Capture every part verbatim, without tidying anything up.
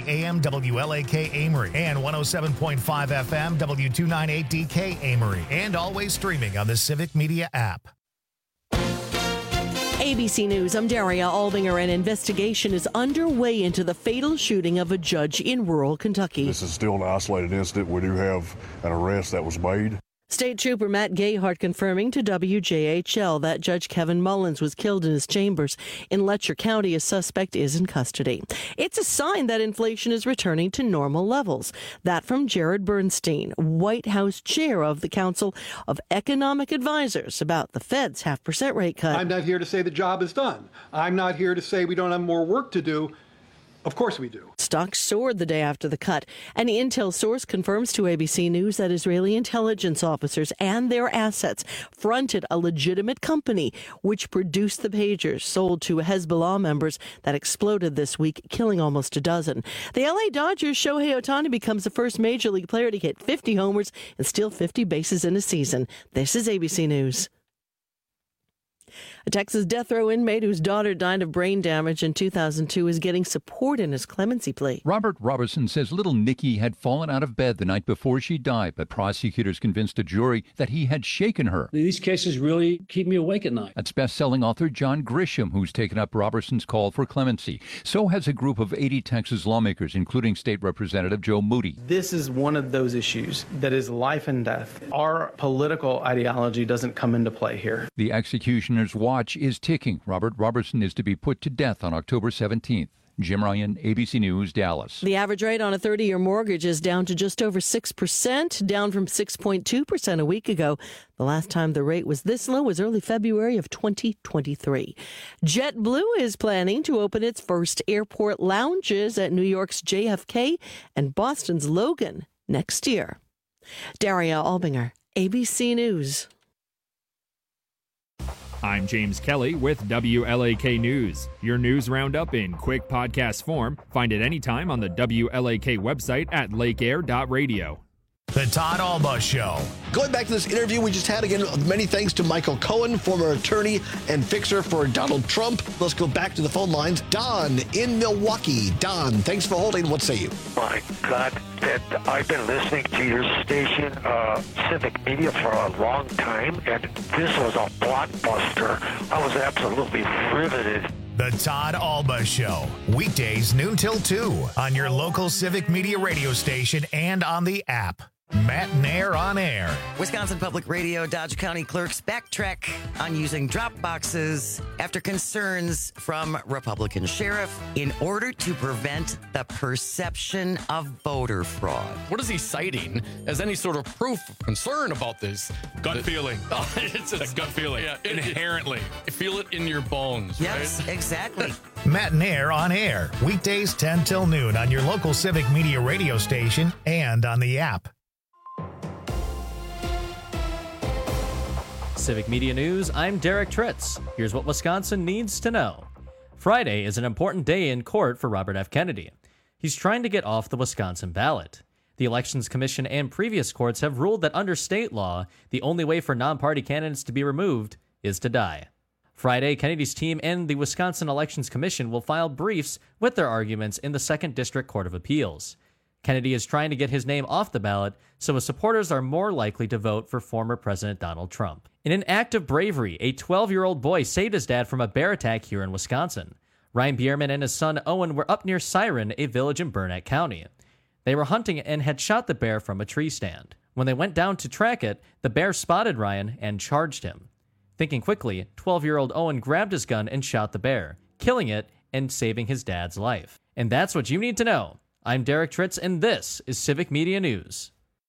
A M W L A K Amory and one oh seven point five F M W two ninety-eight D K Amory, and always streaming on the Civic Media app. A B C News, I'm Daria Albinger. An investigation is underway into the fatal shooting of a judge in rural Kentucky. This is still an isolated incident. We do have an arrest that was made. State Trooper Matt Gayhart confirming to W J H L that Judge Kevin Mullins was killed in his chambers in Letcher County. A suspect is in custody. It's a sign that inflation is returning to normal levels. That from Jared Bernstein, White House chair of the Council of Economic Advisors, about the Fed's half percent rate cut. I'm not here to say the job is done. I'm not here to say we don't have more work to do. Of course we do. Stocks soared the day after the cut. An intel source confirms to A B C News that Israeli intelligence officers and their assets fronted a legitimate company which produced the pagers sold to Hezbollah members that exploded this week, killing almost a dozen. The L A Dodgers' Shohei Ohtani becomes the first major league player to hit fifty homers and steal fifty bases in a season. This is A B C News. A Texas death row inmate whose daughter died of brain damage in two thousand two is getting support in his clemency plea. Robert Robertson says little Nikki had fallen out of bed the night before she died, but prosecutors convinced a jury that he had shaken her. These cases really keep me awake at night. That's best-selling author John Grisham, who's taken up Robertson's call for clemency. So has a group of eighty Texas lawmakers, including State Representative Joe Moody. This is one of those issues that is life and death. Our political ideology doesn't come into play here. The executioner's watch is ticking. Robert Robertson is to be put to death on October seventeenth. Jim Ryan, A B C News, Dallas. The average rate on a thirty-year mortgage is down to just over six percent, down from six point two percent a week ago. The last time the rate was this low was early February of twenty twenty-three. JetBlue is planning to open its first airport lounges at New York's J F K and Boston's Logan next year. Daria Albinger, A B C News. I'm James Kelly with W L A K News. Your news roundup in quick podcast form. Find it anytime on the W L A K website at lake air dot radio. The Todd Alba Show. Going back to this interview we just had, again, many thanks to Michael Cohen, former attorney and fixer for Donald Trump. Let's go back to the phone lines. Don in Milwaukee. Don, thanks for holding. What say you? My God, that I've been listening to your station, uh, Civic Media, for a long time, and this was a blockbuster. I was absolutely riveted. The Todd Alba Show. Weekdays noon till two on your local Civic Media radio station and on the app. Matt Nair on air. Wisconsin Public Radio Dodge County clerks backtrack on using drop boxes after concerns from Republican sheriff in order to prevent the perception of voter fraud. What is he citing as any sort of proof of concern about this? Gut the, feeling. Oh, it's a gut feeling. Yeah, inherently. It, feel it in your bones, yes, right? Exactly. Matt Nair on air. Weekdays ten till noon on your local Civic Media radio station and on the app. Civic Media News, I'm Derek Tritz. Here's what Wisconsin needs to know. Friday is an important day in court for Robert F. Kennedy. He's trying to get off the Wisconsin ballot. The Elections Commission and previous courts have ruled that under state law, the only way for non-party candidates to be removed is to die. Friday, Kennedy's team and the Wisconsin Elections Commission will file briefs with their arguments in the Second District Court of Appeals. Kennedy is trying to get his name off the ballot, so his supporters are more likely to vote for former President Donald Trump. In an act of bravery, a twelve-year-old boy saved his dad from a bear attack here in Wisconsin. Ryan Bierman and his son Owen were up near Siren, a village in Burnett County. They were hunting and had shot the bear from a tree stand. When they went down to track it, the bear spotted Ryan and charged him. Thinking quickly, twelve-year-old Owen grabbed his gun and shot the bear, killing it and saving his dad's life. And that's what you need to know. I'm Derek Tritz, and this is Civic Media News.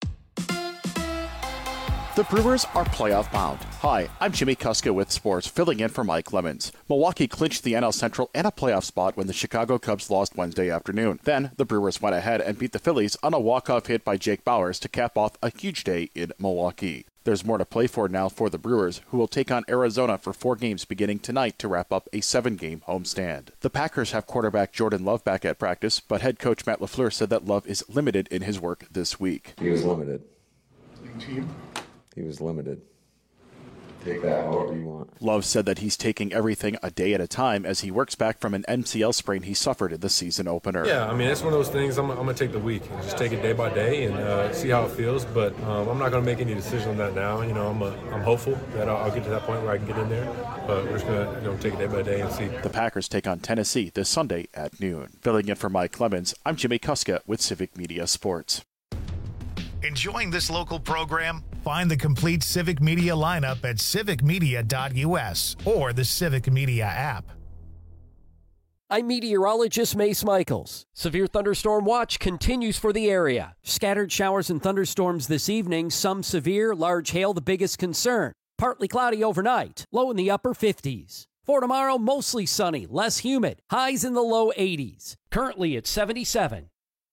The Brewers are playoff bound. Hi, I'm Jimmy Kuska with sports, filling in for Mike Lemons. Milwaukee clinched the N L Central and a playoff spot when the Chicago Cubs lost Wednesday afternoon. Then, the Brewers went ahead and beat the Phillies on a walk-off hit by Jake Bauers to cap off a huge day in Milwaukee. There's more to play for now for the Brewers, who will take on Arizona for four games beginning tonight to wrap up a seven-game homestand. The Packers have quarterback Jordan Love back at practice, but head coach Matt LaFleur said that Love is limited in his work this week. He was limited. He was limited. take that however you want. Love said that he's taking everything a day at a time as he works back from an M C L sprain he suffered in the season opener. Yeah, I mean, it's one of those things. I'm, I'm going to take the week and just take it day by day and uh, see how it feels. But um, I'm not going to make any decision on that now. You know, I'm, a, I'm hopeful that I'll, I'll get to that point where I can get in there. But we're just going to you know, take it day by day and see. The Packers take on Tennessee this Sunday at noon. Filling in for Mike Clemens, I'm Jimmy Kuska with Civic Media Sports. Enjoying this local program? Find the complete Civic Media lineup at civic media dot u s or the Civic Media app. I'm meteorologist Mace Michaels. Severe thunderstorm watch continues for the area. Scattered showers and thunderstorms this evening, some severe, large hail the biggest concern. Partly cloudy overnight, low in the upper fifties. For tomorrow, mostly sunny, less humid, highs in the low eighties. Currently at seventy-seven.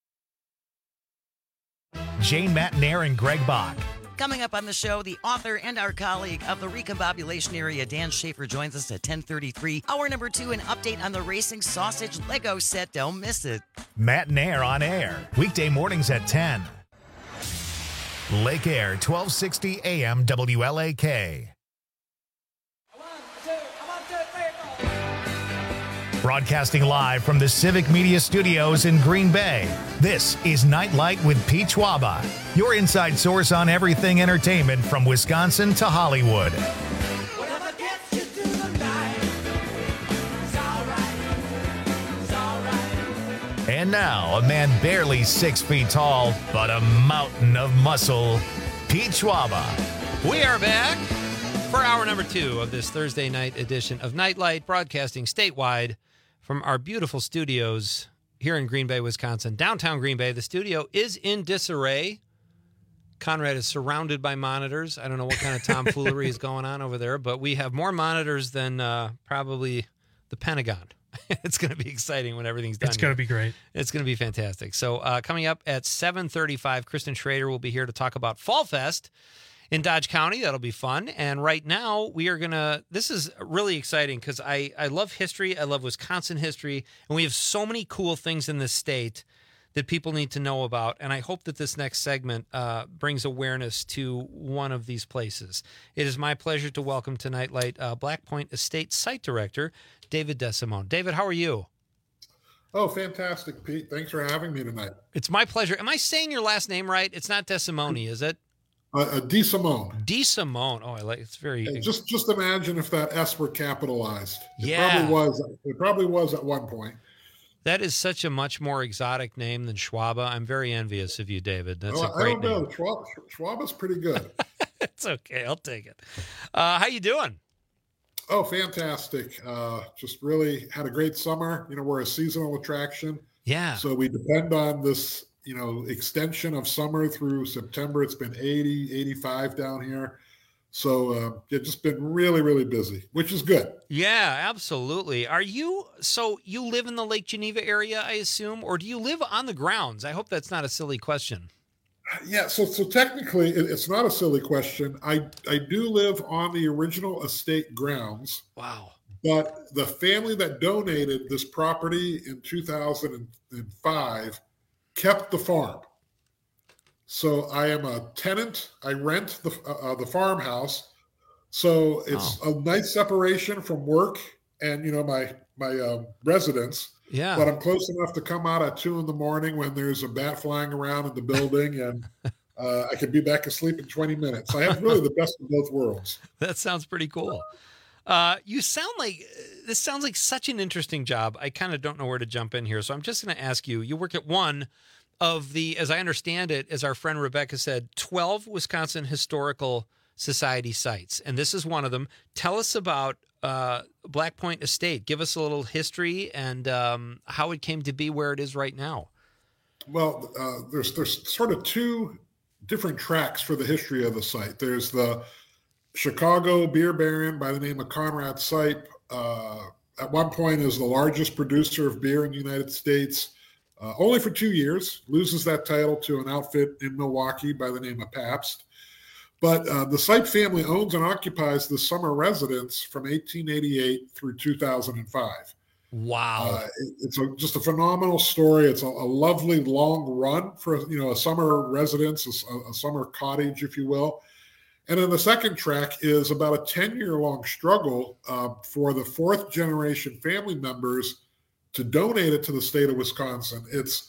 Jane Matnair and Greg Bach. Coming up on the show, the author and our colleague of the recombobulation area, Dan Schaefer, joins us at ten thirty-three. Hour number two, an update on the Racing Sausage Lego set. Don't miss it. Matnair on air, weekday mornings at ten. Lake Air, twelve sixty A M W L A K. Broadcasting live from the Civic Media Studios in Green Bay, this is Nightlight with Pete Schwaba, your inside source on everything entertainment from Wisconsin to Hollywood. And now, a man barely six feet tall, but a mountain of muscle, Pete Schwaba. We are back for hour number two of this Thursday night edition of Nightlight, broadcasting statewide from our beautiful studios here in Green Bay, Wisconsin, downtown Green Bay. The studio is in disarray. Conrad is surrounded by monitors. I don't know what kind of tomfoolery is going on over there, but we have more monitors than uh, probably the Pentagon. It's going to be exciting when everything's done. It's going to be great. It's going to be fantastic. So uh, coming up at seven thirty-five, Kristen Schrader will be here to talk about Fall Fest in Dodge County. That'll be fun. And right now we are going to, this is really exciting because I, I love history. I love Wisconsin history. And we have so many cool things in this state that people need to know about. And I hope that this next segment uh, brings awareness to one of these places. It is my pleasure to welcome to Nightlight uh, Black Point Estate Site Director, David DeSimone. David, how are you? Oh, fantastic, Pete. Thanks for having me tonight. It's my pleasure. Am I saying your last name right? It's not DeSimone, is it? Uh, uh, DeSimone. DeSimone. Oh, I like it's very. And just just imagine if that S were capitalized. It Yeah. probably was. It probably was at one point. That is such a much more exotic name than Schwaba. I'm very envious of you, David. That's Oh, a great I don't name. know. Schwab, Schwaba's pretty good. It's okay. I'll take it. Uh, how you doing? Oh, fantastic. Uh, just really had a great summer. You know, we're a seasonal attraction. Yeah. So we depend on this, you know, extension of summer through September. It's been eighty, eighty-five down here. So uh, it's just been really, really busy, which is good. Yeah, absolutely. Are you, so you live in the Lake Geneva area, I assume, or do you live on the grounds? I hope that's not a silly question. Yeah, so so technically, it, it's not a silly question. I, I do live on the original estate grounds. Wow. But the family that donated this property in two thousand five kept the farm. So I am a tenant. I rent the uh, the farmhouse. So it's Oh. a nice separation from work and, you know, my my um, residence. Yeah. But I'm close enough to come out at two in the morning when there's a bat flying around in the building, and uh, I can be back asleep in twenty minutes. I have really the best of both worlds. That sounds pretty cool. Uh, you sound like, this sounds like such an interesting job. I kind of don't know where to jump in here. So I'm just going to ask you, you work at one of the, as I understand it, as our friend Rebecca said, twelve Wisconsin Historical Society sites. And this is one of them. Tell us about uh, Black Point Estate. Give us a little history and um, how it came to be where it is right now. Well, uh, there's there's sort of two different tracks for the history of the site. There's the Chicago beer baron by the name of Conrad Sipe. Uh, at one point is the largest producer of beer in the United States, uh, only for two years, loses that title to an outfit in Milwaukee by the name of Pabst. But uh, the Sipe family owns and occupies the summer residence from eighteen eighty-eight through two thousand five. Wow. Uh, it, it's a, just a phenomenal story. It's a, a lovely long run for, you know, a summer residence, a, a summer cottage, if you will. And then the second track is about a ten-year-long struggle uh, for the fourth-generation family members to donate it to the state of Wisconsin. It's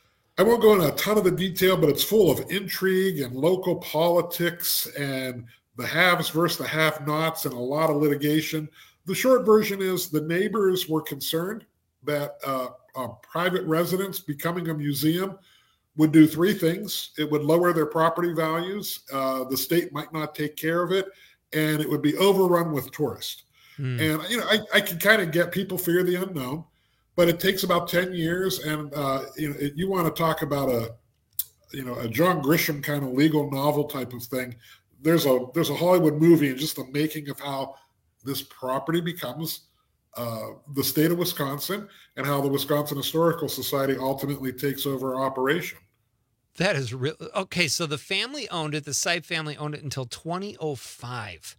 I won't go into a ton of the detail, but it's full of intrigue and local politics and the haves versus the have-nots and a lot of litigation. The short version is the neighbors were concerned that uh, a private residence becoming a museum would do three things. It would lower their property values, uh, the state might not take care of it, and it would be overrun with tourists. Mm. And, you know, I, I can kind of get people fear the unknown, but it takes about ten years. And, uh, you know, it, you want to talk about a, you know, a John Grisham kind of legal novel type of thing. There's a, there's a Hollywood movie and just the making of how this property becomes uh, the state of Wisconsin and how the Wisconsin Historical Society ultimately takes over operation. That is real. Okay, so the family owned it. The Sipe family owned it until twenty oh five.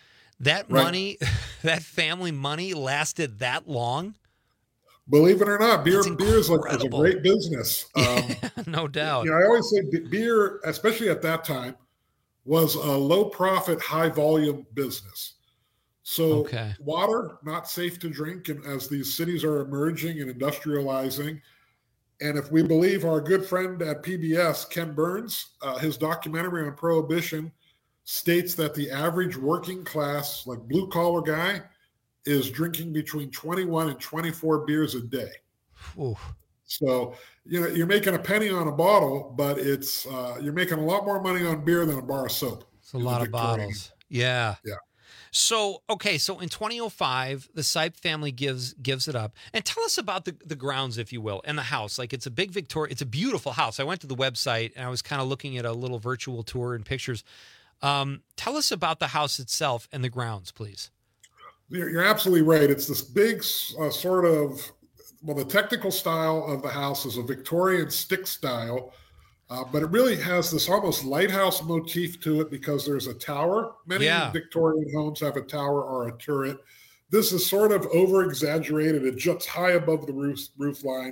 That Right. money, that family money lasted that long? Believe it or not, beer That's beer is, like, is a incredible. great business. Um, No doubt. You know, I always say be- beer, especially at that time, was a low profit, high volume business. So Okay. water, not safe to drink, and as these cities are emerging and industrializing. And if we believe our good friend at P B S, Ken Burns, uh, his documentary on Prohibition states that the average working class, like blue collar guy, is drinking between twenty-one and twenty-four beers a day. Oof. So, you know, you're making a penny on a bottle, but it's uh, you're making a lot more money on beer than a bar of soap. It's a lot of Victorian. bottles. Yeah. Yeah. So, okay, so in twenty oh five, the Sipe family gives gives it up. And tell us about the, the grounds, if you will, and the house. Like, it's a big Victoria, it's a beautiful house. I went to the website and I was kind of looking at a little virtual tour and pictures. Um, tell us about the house itself and the grounds, please. You're, you're absolutely right. It's this big uh, sort of, well, the technical style of the house is a Victorian stick style, uh, but it really has this almost lighthouse motif to it because there's a tower. Many Yeah. Victorian homes have a tower or a turret. This is sort of over-exaggerated. It juts high above the roof, roof line.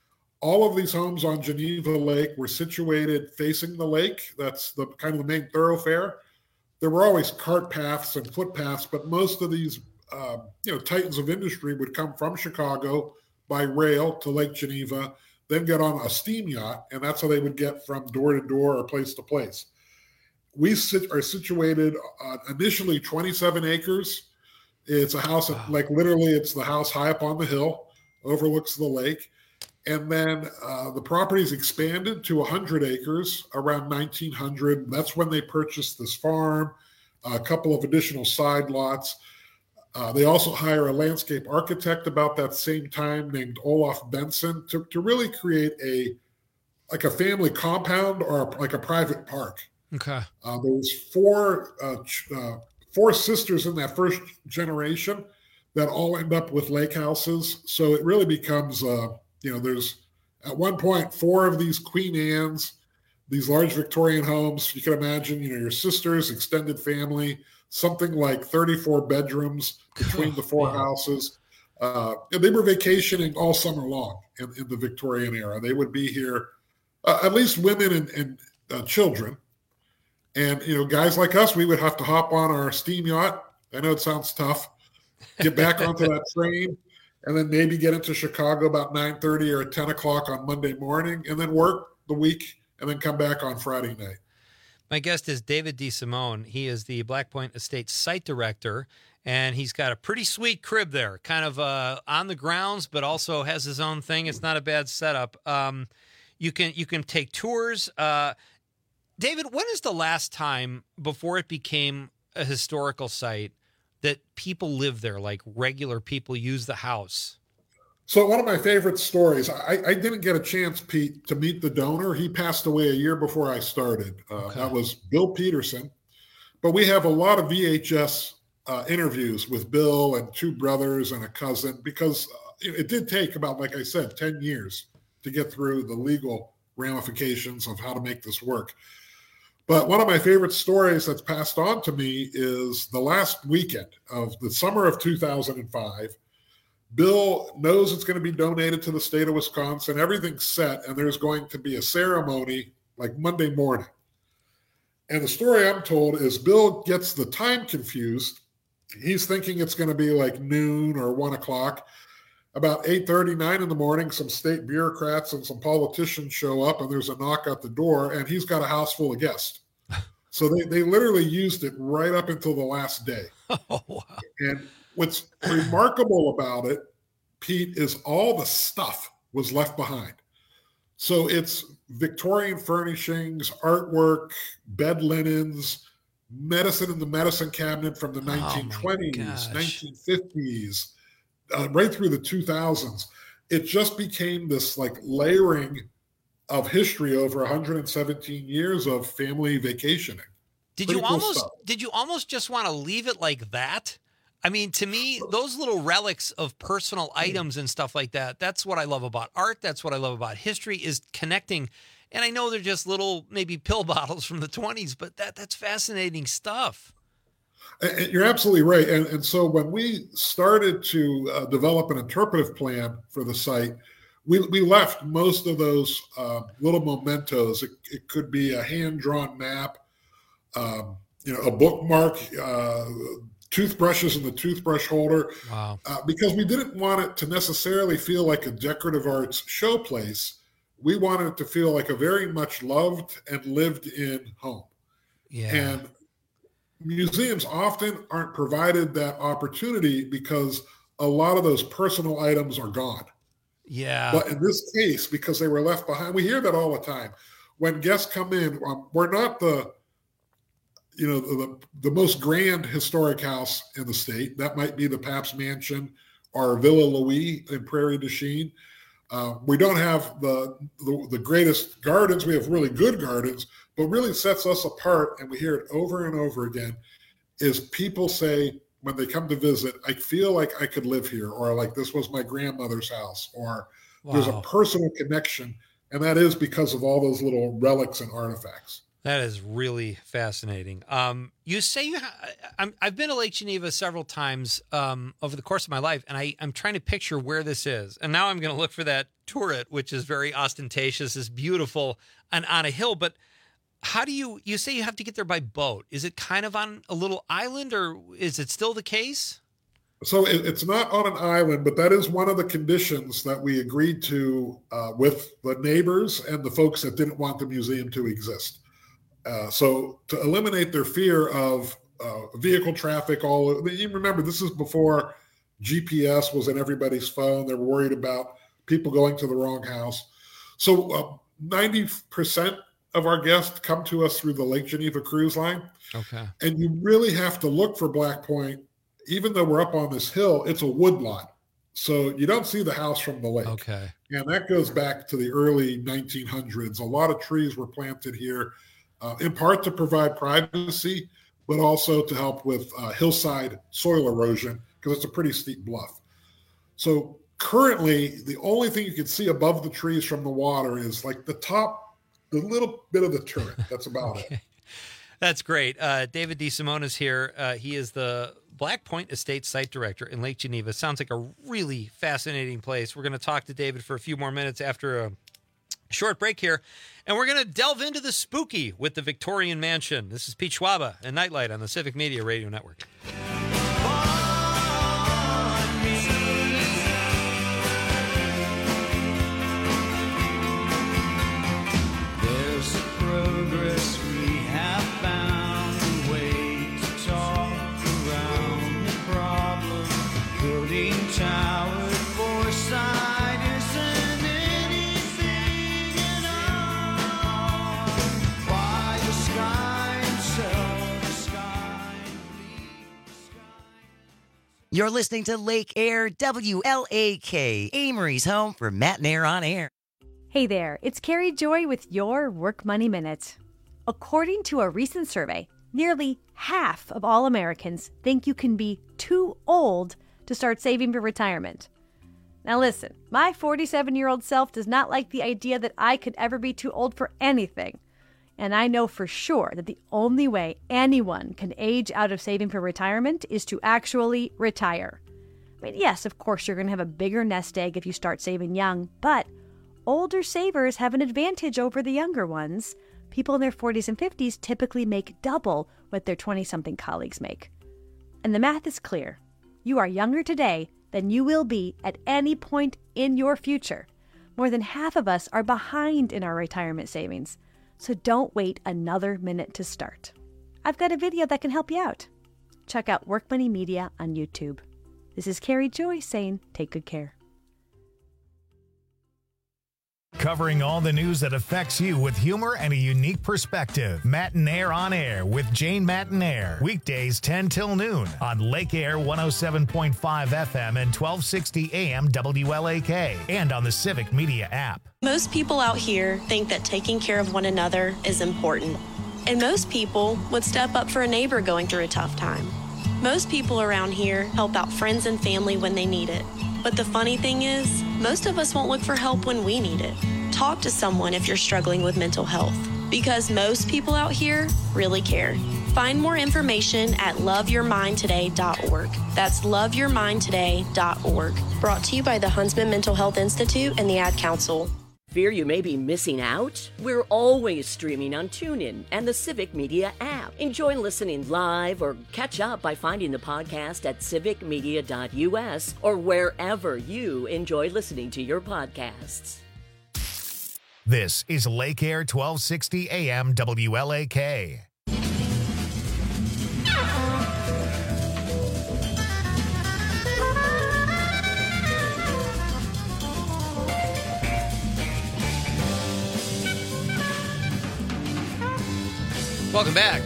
All of these homes on Geneva Lake were situated facing the lake. That's the kind of the main thoroughfare. There were always cart paths and footpaths, but most of these uh, you know, titans of industry would come from Chicago by rail to Lake Geneva, then get on a steam yacht, and that's how they would get from door to door or place to place. We sit, are situated on initially twenty-seven acres. It's a house, that, like literally it's the house high up on the hill, overlooks the lake. And then uh, the property's expanded to one hundred acres around nineteen hundred. That's when they purchased this farm, a couple of additional side lots. Uh, they also hire a landscape architect about that same time named Olaf Benson to, to really create a like a family compound or a, like a private park. Okay. Uh, there was four uh, ch- uh, four sisters in that first generation that all end up with lake houses. So it really becomes, uh, you know, there's at one point four of these Queen Anne's, these large Victorian homes. You can imagine, you know, your sisters, extended family, something like thirty-four bedrooms between the four houses. Uh, and they were vacationing all summer long in, in the Victorian era. They would be here, uh, at least women and, and uh, children. And, you know, guys like us, we would have to hop on our steam yacht. I know it sounds tough. Get back onto that train and then maybe get into Chicago about nine thirty or ten o'clock on Monday morning and then work the week and then come back on Friday night. My guest is David DeSimone. He is the Black Point Estate site director, and he's got a pretty sweet crib there, kind of uh, on the grounds, but also has his own thing. It's not a bad setup. Um, you can you can take tours. Uh, David, when is the last time before it became a historical site that people live there, like regular people use the house? So one of my favorite stories, I, I didn't get a chance, Pete, to meet the donor. He passed away a year before I started. Uh, Okay. That was Bill Peterson. But we have a lot of V H S uh, interviews with Bill and two brothers and a cousin because uh, it, it did take about, like I said, ten years to get through the legal ramifications of how to make this work. But one of my favorite stories that's passed on to me is the last weekend of the summer of two thousand five. Bill knows it's going to be donated to the state of Wisconsin. Everything's set, and there's going to be a ceremony like Monday morning. And the story I'm told is Bill gets the time confused. He's thinking it's going to be like noon or one o'clock. About eight thirty, nine in the morning, some state bureaucrats and some politicians show up, and there's a knock at the door, and he's got a house full of guests. So they, they literally used it right up until the last day. Oh, wow. And what's remarkable about it, Pete, is all the stuff was left behind. So it's Victorian furnishings, artwork, bed linens, medicine in the medicine cabinet from the nineteen twenties, nineteen fifties, uh, right through the two thousands. It just became this like layering of history over one hundred seventeen years of family vacationing. Did Pretty you cool almost stuff. did you almost just want to leave it like that? I mean, to me, those little relics of personal items and stuff like that, that's what I love about art. That's what I love about history, is connecting. And I know they're just little, maybe pill bottles from the twenties, but that that's fascinating stuff. And you're absolutely right. And, and so when we started to uh, develop an interpretive plan for the site, we, we left most of those uh, little mementos. It, it could be a hand-drawn map, um, you know, a bookmark, uh, toothbrushes in the toothbrush holder. Wow. Uh, because we didn't want it to necessarily feel like a decorative arts showplace. We wanted it to feel like a very much loved and lived in home. Yeah. And museums often aren't provided that opportunity because a lot of those personal items are gone. Yeah. But in this case, because they were left behind, we hear that all the time. When guests come in, um, we're not the, you know, the, the most grand historic house in the state. That might be the Pabst Mansion or Villa Louis in Prairie du Chien. Uh, we don't have the, the the greatest gardens. We have really good gardens, but really sets us apart, and we hear it over and over again, is people say when they come to visit, I feel like I could live here, or like this was my grandmother's house, or wow. There's a personal connection, and that is because of all those little relics and artifacts. That is really fascinating. Um, you say you ha- I'm, I've been to Lake Geneva several times um, over the course of my life, and I, I'm trying to picture where this is. And now I'm going to look for that turret, which is very ostentatious, is beautiful, and on a hill. But how do you, you say you have to get there by boat. Is it kind of on a little island, or is it still the case? So it, it's not on an island, but that is one of the conditions that we agreed to uh, with the neighbors and the folks that didn't want the museum to exist. Uh, so to eliminate their fear of uh, vehicle traffic, all you remember, this is before G P S was in everybody's phone. They were worried about people going to the wrong house. So uh, ninety percent of our guests come to us through the Lake Geneva cruise line. Okay. And you really have to look for Black Point. Even though we're up on this hill, it's a wood lot. So you don't see the house from the lake. Okay. And that goes back to the early nineteen hundreds. A lot of trees were planted here. Uh, in part to provide privacy, but also to help with uh, hillside soil erosion, because it's a pretty steep bluff. So currently, the only thing you can see above the trees from the water is like the top, the little bit of the turret. That's about okay. it. That's great. Uh, David DeSimone is here. Uh, he is the Black Point Estate Site Director in Lake Geneva. Sounds like a really fascinating place. We're going to talk to David for a few more minutes after a short break here, and we're going to delve into the spooky with the Victorian Mansion. This is Pete Schwaba and Nightlight on the Civic Media Radio Network. There's progress we have found, a way to talk around the problem, building towers for sight. You're listening to Lake Air, W L A K, Amory's home for Matt and Air on Air. Hey there, it's Carrie Joy with your Work Money Minute. According to a recent survey, nearly half of all Americans think you can be too old to start saving for retirement. Now listen, my forty-seven-year-old self does not like the idea that I could ever be too old for anything. And I know for sure that the only way anyone can age out of saving for retirement is to actually retire. I mean, yes, of course, you're going to have a bigger nest egg if you start saving young, but older savers have an advantage over the younger ones. people in their forties and fifties typically make double what their twenty-something colleagues make. And the math is clear. You are younger today than you will be at any point in your future. More than half of us are behind in our retirement savings. So don't wait another minute to start. I've got a video that can help you out. Check out Work Money Media on YouTube. This is Carrie Joy saying take good care. Covering all the news that affects you with humor and a unique perspective. Matinaire on Air with Jane Matinaire. Weekdays ten till noon on Lake Air one oh seven point five F M and twelve sixty A M W L A K and on the Civic Media app. Most people out here think that taking care of one another is important. And most people would step up for a neighbor going through a tough time. Most people around here help out friends and family when they need it. But the funny thing is, most of us won't look for help when we need it. Talk to someone if you're struggling with mental health, because most people out here really care. Find more information at love your mind today dot org. That's love your mind today dot org. Brought to you by the Huntsman Mental Health Institute and the Ad Council. Fear you may be missing out? We're always streaming on TuneIn and the Civic Media app. Enjoy listening live or catch up by finding the podcast at civic media dot U S or wherever you enjoy listening to your podcasts. This is Lake Air twelve sixty A M W L A K. Welcome back.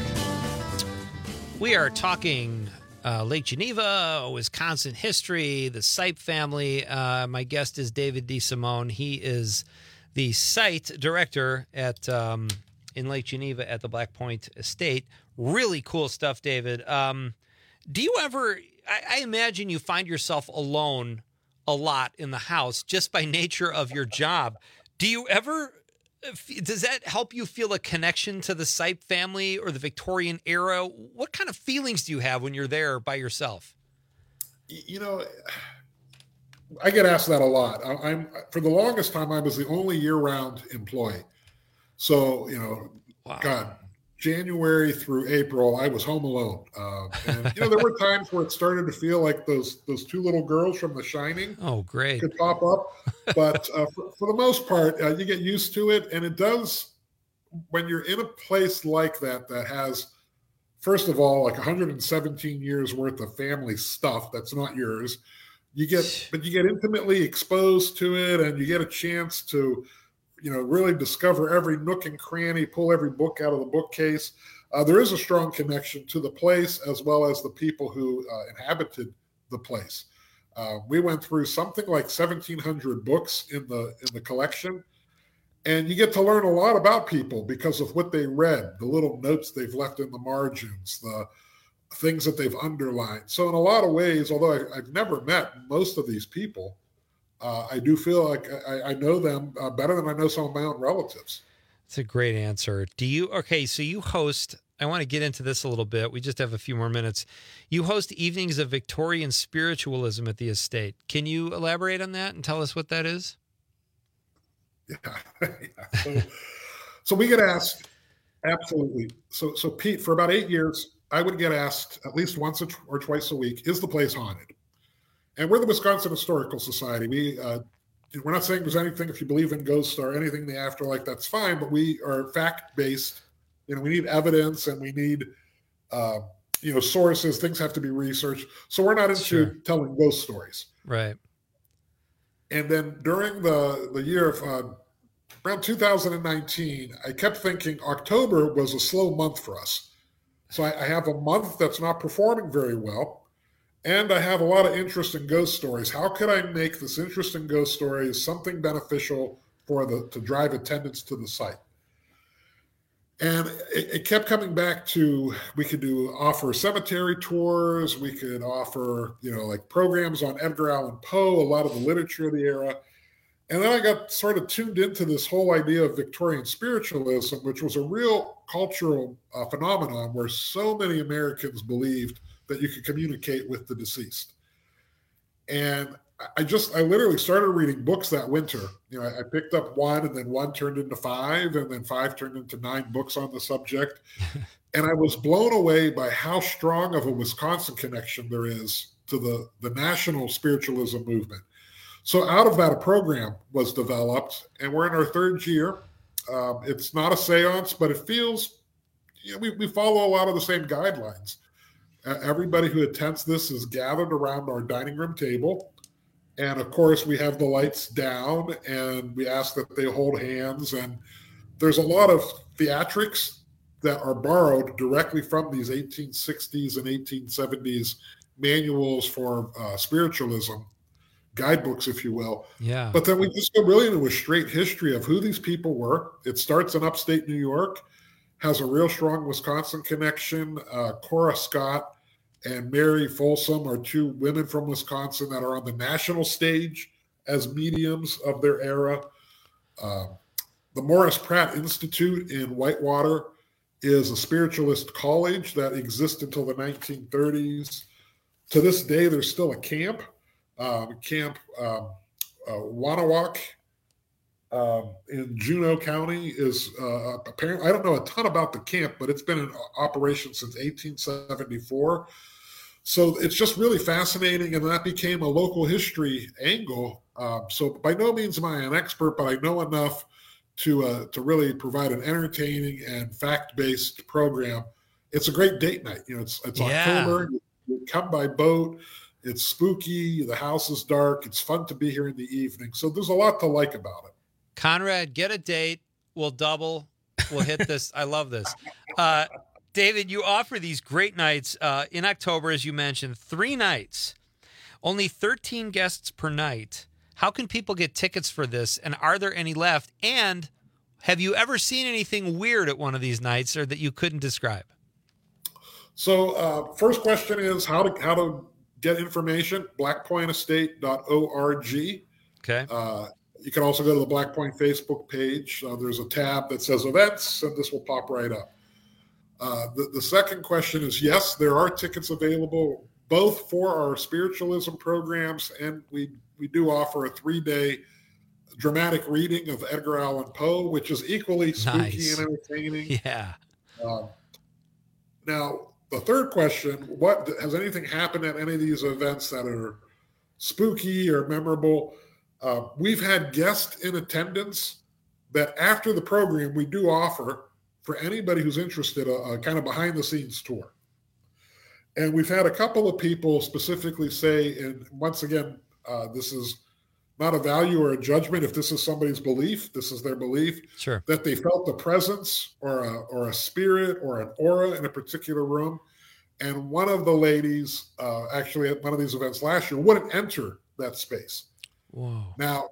We are talking uh, Lake Geneva, Wisconsin history, the Sipe family. Uh, my guest is David DeSimone. He is the site director at um, in Lake Geneva at the Black Point Estate. Really cool stuff, David. Um, do you ever, I, I imagine you find yourself alone a lot in the house just by nature of your job. Do you ever... Does that help you feel a connection to the Sipe family or the Victorian era? What kind of feelings do you have when you're there by yourself? You know, I get asked that a lot. I, I'm for the longest time, I was the only year-round employee. So, you know, wow. God, January through April, I was home alone. Uh, and, you know, there were times where it started to feel like those those two little girls from The Shining. Oh, great. Could pop up. But uh, for, for the most part, uh, you get used to it. And it does, when you're in a place like that, that has, first of all, like one hundred seventeen years worth of family stuff that's not yours, you get, but you get intimately exposed to it, and you get a chance to, you know, really discover every nook and cranny, pull every book out of the bookcase. Uh, there is a strong connection to the place as well as the people who uh, inhabited the place. Uh, we went through something like seventeen hundred books in the in the collection, and you get to learn a lot about people because of what they read, the little notes they've left in the margins, the things that they've underlined. So in a lot of ways, although I, I've never met most of these people, Uh, I do feel like I, I know them uh, better than I know some of my own relatives. That's a great answer. Do you, okay, so you host, I want to get into this a little bit. We just have a few more minutes. You host evenings of Victorian spiritualism at the estate. Can you elaborate on that and tell us what that is? Yeah. yeah. So, so we get asked, absolutely. So, so Pete, for about eight years, I would get asked at least once or twice a week, is the place haunted? And we're the Wisconsin Historical Society. We, uh, we're not saying there's anything, if you believe in ghosts or anything in the afterlife, that's fine, but we are fact-based. You know, we need evidence and we need, uh, you know, sources. Things have to be researched. So we're not into Sure. telling ghost stories. Right. And then during the, the year of uh, around two thousand nineteen, I kept thinking October was a slow month for us. So I, I have a month that's not performing very well. And I have a lot of interest in ghost stories. How could I make this interest in ghost stories something beneficial for the to drive attendance to the site? And it, it kept coming back to, we could do offer cemetery tours. We could offer, you know, like programs on Edgar Allan Poe, a lot of the literature of the era. And then I got sort of tuned into this whole idea of Victorian spiritualism, which was a real cultural uh, phenomenon where so many Americans believed that you could communicate with the deceased. And I just, I literally started reading books that winter. You know, I, I picked up one, and then one turned into five, and then five turned into nine books on the subject. And I was blown away by how strong of a Wisconsin connection there is to the, the national spiritualism movement. So out of that, a program was developed, and we're in our third year. Um, it's not a seance, but it feels, you know, we, we follow a lot of the same guidelines. Uh, everybody who attends this is gathered around our dining room table. And of course, we have the lights down, and we ask that they hold hands. And there's a lot of theatrics that are borrowed directly from these eighteen sixties and eighteen seventies manuals for uh, spiritualism, guidebooks, if you will. Yeah. But then we just go really into a straight history of who these people were. It starts in upstate New York, has a real strong Wisconsin connection. Uh, Cora Scott and Mary Folsom are two women from Wisconsin that are on the national stage as mediums of their era. Uh, the Morris Pratt Institute in Whitewater is a spiritualist college that exists until the nineteen thirties. To this day, there's still a camp, um, Camp um, uh, Wanawak um, in Juneau County is uh, apparently, I don't know a ton about the camp, but it's been in operation since eighteen seventy-four. So it's just really fascinating, and that became a local history angle. Um, so by no means am I an expert, but I know enough to uh, to really provide an entertaining and fact-based program. It's a great date night. You know, it's it's Yeah. October. You, you come by boat. It's spooky. The house is dark. It's fun to be here in the evening. So there's a lot to like about it. Conrad, get a date. We'll double. We'll hit this. I love this. Uh, David, you offer these great nights uh, in October, as you mentioned, three nights, only thirteen guests per night. How can people get tickets for this, and are there any left? And have you ever seen anything weird at one of these nights or that you couldn't describe? So uh, first question is how to how to get information, black point estate dot org. Okay. Uh, you can also go to the Black Point Facebook page. Uh, there's a tab that says events, and this will pop right up. Uh, the, the second question is, yes, there are tickets available both for our spiritualism programs, and we, we do offer a three-day dramatic reading of Edgar Allan Poe, which is equally spooky Nice. and entertaining. Yeah. Um, now, the third question, what has anything happened at any of these events that are spooky or memorable? Uh, we've had guests in attendance that after the program, we do offer for anybody who's interested a, a kind of behind-the-scenes tour. And we've had a couple of people specifically say, and once again, uh, this is not a value or a judgment. If this is somebody's belief, this is their belief, Sure. that they felt the presence or a, or a spirit or an aura in a particular room. And one of the ladies, uh, actually at one of these events last year, wouldn't enter that space. Whoa. Now,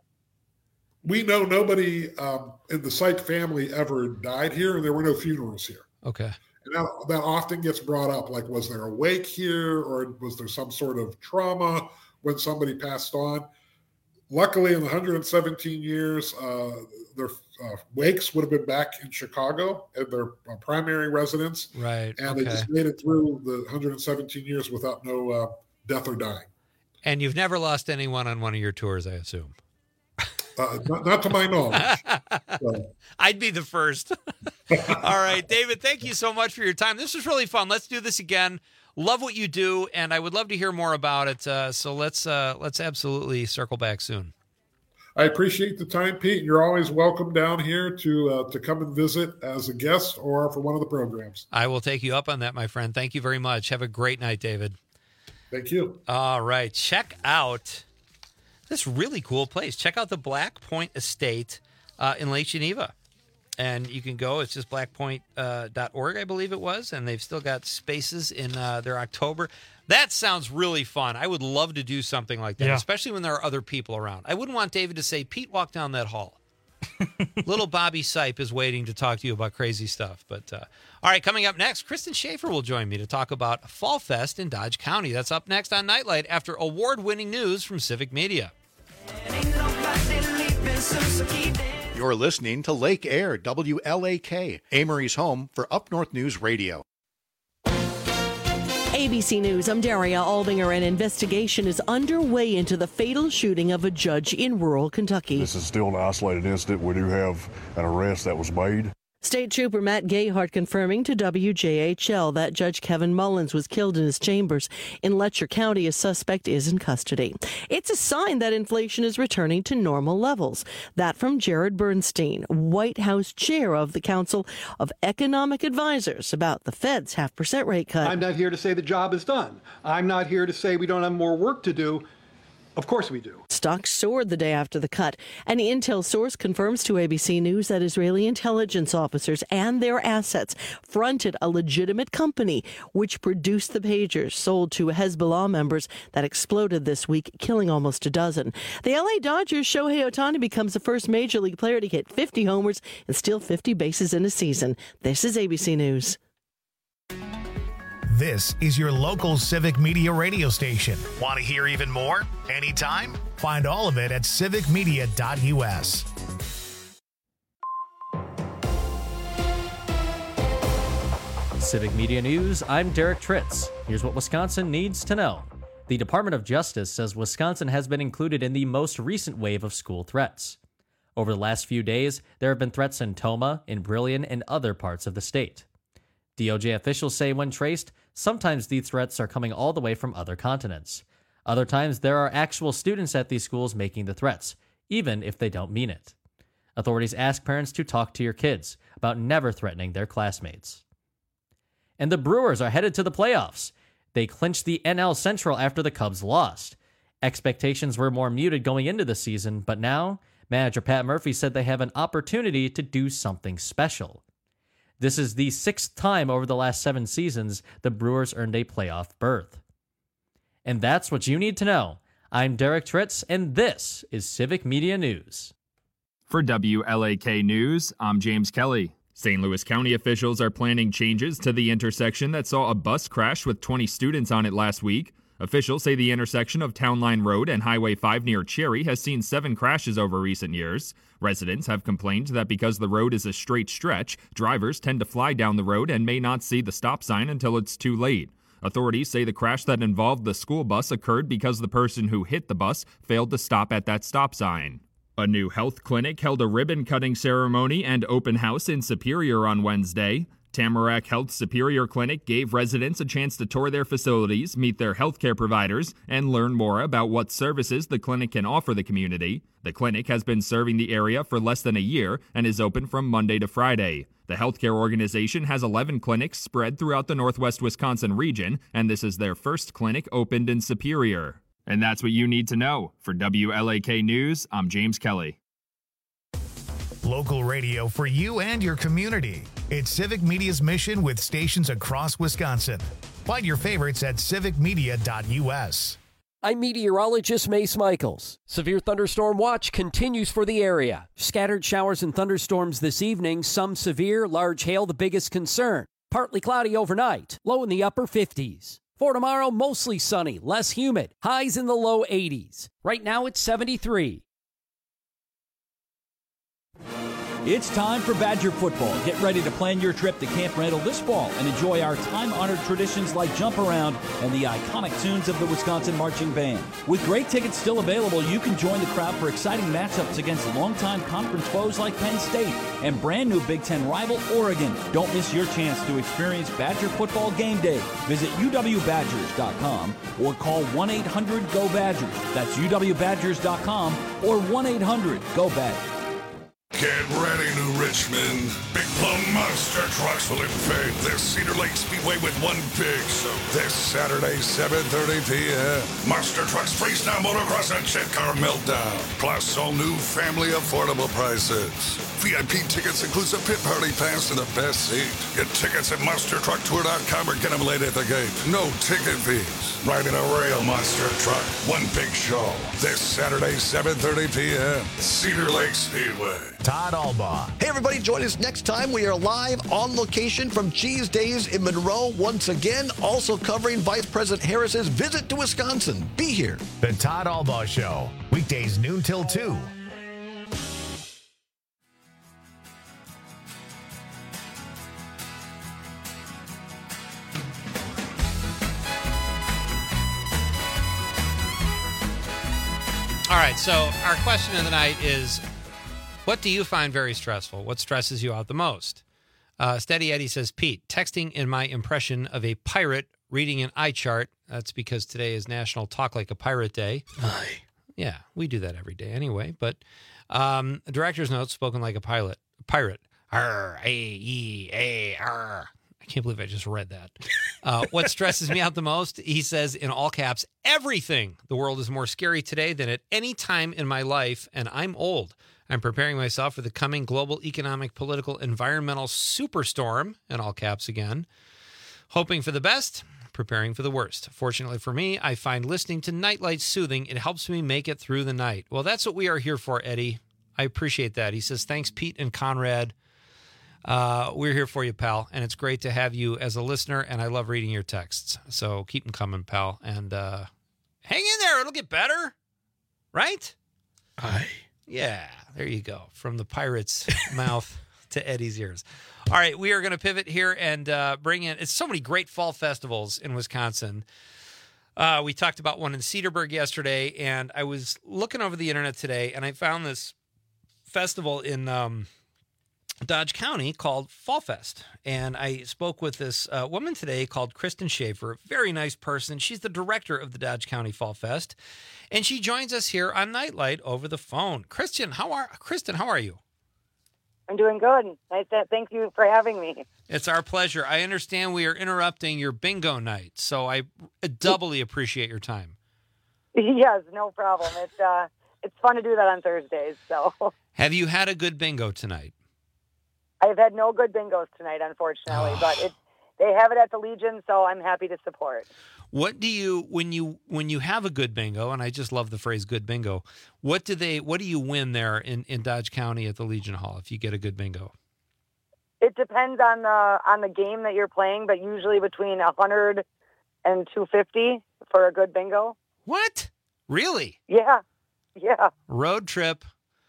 we know nobody um, in the Sype family ever died here, and there were no funerals here. Okay. And that, that often gets brought up, like, was there a wake here, or was there some sort of trauma when somebody passed on? Luckily, in the one hundred seventeen years, uh, their uh, wakes would have been back in Chicago at their uh, primary residence. Right. And okay. they just made it through the one hundred seventeen years without no uh, death or dying. And you've never lost anyone on one of your tours, I assume. Uh, not, not to my knowledge. So. I'd be the first. All right, David, thank you so much for your time. This was really fun. Let's do this again. Love what you do, and I would love to hear more about it. Uh, so let's uh, let's absolutely circle back soon. I appreciate the time, Pete. You're always welcome down here to uh, to come and visit as a guest or for one of the programs. I will take you up on that, my friend. Thank you very much. Have a great night, David. Thank you. All right, check out this really cool place. Check out the Black Point Estate uh, in Lake Geneva. And you can go. It's just black point dot org, uh, I believe it was. And they've still got spaces in uh, their October. That sounds really fun. I would love to do something like that, Yeah. especially when there are other people around. I wouldn't want David to say, Pete, walk down that hall. Little Bobby Sype is waiting to talk to you about crazy stuff. But uh, all right, coming up next, Kristen Schaefer will join me to talk about Fall Fest in Dodge County. That's up next on Nightlight after award-winning news from Civic Media. You're listening to Lake Air, W L A K, Amory's home for Up North News Radio. A B C News, I'm Daria Aldinger. An investigation is underway into the fatal shooting of a judge in rural Kentucky. This is still an isolated incident. We do have an arrest that was made. State Trooper Matt Gayhart confirming to W J H L that Judge Kevin Mullins was killed in his chambers in Letcher County. A suspect is in custody. It's a sign that inflation is returning to normal levels. That from Jared Bernstein, White House chair of the Council of Economic Advisors, about the Fed's half percent rate cut. I'm not here to say the job is done. I'm not here to say we don't have more work to do. Of course we do. Stocks soared the day after the cut. An intel source confirms to A B C News that Israeli intelligence officers and their assets fronted a legitimate company which produced the pagers sold to Hezbollah members that exploded this week, killing almost a dozen. The L A Dodgers' Shohei Ohtani becomes the first Major League player to hit fifty homers and steal fifty bases in a season. This is A B C News. This is your local Civic Media radio station. Want to hear even more? Anytime? Find all of it at civic media dot U S. Civic Media News, I'm Derek Tritz. Here's what Wisconsin needs to know. The Department of Justice says Wisconsin has been included in the most recent wave of school threats. Over the last few days, there have been threats in Tomah, in Brillion, and other parts of the state. D O J officials say when traced, sometimes these threats are coming all the way from other continents. Other times, there are actual students at these schools making the threats, even if they don't mean it. Authorities ask parents to talk to your kids about never threatening their classmates. And the Brewers are headed to the playoffs. They clinched the N L Central after the Cubs lost. Expectations were more muted going into the season, but now, manager Pat Murphy said they have an opportunity to do something special. This is the sixth time over the last seven seasons the Brewers earned a playoff berth. And that's what you need to know. I'm Derek Tritz, and this is Civic Media News. For W L A K News, I'm James Kelly. Saint Louis County officials are planning changes to the intersection that saw a bus crash with twenty students on it last week. Officials say the intersection of Town Line Road and Highway five near Cherry has seen seven crashes over recent years. Residents have complained that because the road is a straight stretch, drivers tend to fly down the road and may not see the stop sign until it's too late. Authorities say the crash that involved the school bus occurred because the person who hit the bus failed to stop at that stop sign. A new health clinic held a ribbon-cutting ceremony and open house in Superior on Wednesday. Tamarack Health Superior Clinic gave residents a chance to tour their facilities, meet their healthcare providers, and learn more about what services the clinic can offer the community. The clinic has been serving the area for less than a year and is open from Monday to Friday. The healthcare organization has eleven clinics spread throughout the Northwest Wisconsin region, and this is their first clinic opened in Superior. And that's what you need to know. For W L A K News, I'm James Kelly. Local radio for you and your community. It's Civic Media's mission with stations across Wisconsin. Find your favorites at civic media dot U S. I'm meteorologist Mace Michaels. Severe thunderstorm watch continues for the area. Scattered showers and thunderstorms this evening, some severe, large hail the biggest concern. Partly cloudy overnight, low in the upper fifties. For tomorrow, mostly sunny, less humid, highs in the low eighties. Right now it's seventy-three. It's time for Badger football. Get ready to plan your trip to Camp Randall this fall and enjoy our time-honored traditions like Jump Around and the iconic tunes of the Wisconsin Marching Band. With great tickets still available, you can join the crowd for exciting matchups against longtime conference foes like Penn State and brand new Big Ten rival Oregon. Don't miss your chance to experience Badger football game day. Visit U W Badgers dot com or call one eight hundred G O Badgers. That's U W Badgers dot com or one eight hundred G O Badgers. Get ready, New Richmond. Big Plum Monster Trucks will invade the Cedar Lake Speedway with one big show. This Saturday, seven thirty p.m. Monster Trucks Freestyle Motocross and Jet Car Meltdown. Plus, all new family affordable prices. V I P tickets includes a pit party pass and the best seat. Get tickets at monster truck tour dot com or get them late at the gate. No ticket fees. Riding a real monster truck. One big show. This Saturday, seven thirty p.m. Cedar Lake Speedway. Todd Albaugh. Hey, everybody, join us next time. We are live on location from Cheese Days in Monroe once again, also covering Vice President Harris's visit to Wisconsin. Be here. The Todd Albaugh Show, weekdays noon till two. right, so our question of the night is, what do you find very stressful? What stresses you out the most? Uh, Steady Eddie says, Pete, texting in my impression of a pirate reading an eye chart. That's because today is National Talk Like a Pirate Day. Aye. Yeah, we do that every day anyway. But um, director's note, spoken like a pilot, pirate. R A E A R. I can't believe I just read that. Uh, what stresses me out the most? He says in all caps, everything. The world is more scary today than at any time in my life, and I'm old. I'm preparing myself for the coming global economic, political, environmental superstorm, in all caps again. Hoping for the best, preparing for the worst. Fortunately for me, I find listening to Nightlight soothing. It helps me make it through the night. Well, that's what we are here for, Eddie. I appreciate that. He says, thanks, Pete and Conrad. Uh, we're here for you, pal, and it's great to have you as a listener, and I love reading your texts. So keep them coming, pal, and uh, hang in there. It'll get better, right? Aye. Yeah, there you go. From the pirate's mouth to Eddie's ears. All right, we are going to pivot here and uh, bring in, it's so many great fall festivals in Wisconsin. Uh, we talked about one in Cedarburg yesterday, and I was looking over the internet today, and I found this festival in um, Dodge County called Fall Fest. And I spoke with this uh, woman today called Kristen Schaefer, very nice person. She's the director of the Dodge County Fall Fest, and she joins us here on Nightlight over the phone. Kristen, how are Kristen? How are you? I'm doing good. Nice. To, thank you for having me. It's our pleasure. I understand we are interrupting your bingo night, so I doubly appreciate your time. Yes, no problem. It's uh, it's fun to do that on Thursdays. So, have you had a good bingo tonight? I've had no good bingos tonight, unfortunately, oh. but it, they have it at the Legion, so I'm happy to support. What do you when you when you have a good bingo, and I just love the phrase "good bingo"? What do they? What do you win there in, in Dodge County at the Legion Hall if you get a good bingo? It depends on the on the game that you're playing, but usually between a hundred and two fifty for a good bingo. What? Really? Yeah, yeah. Road trip.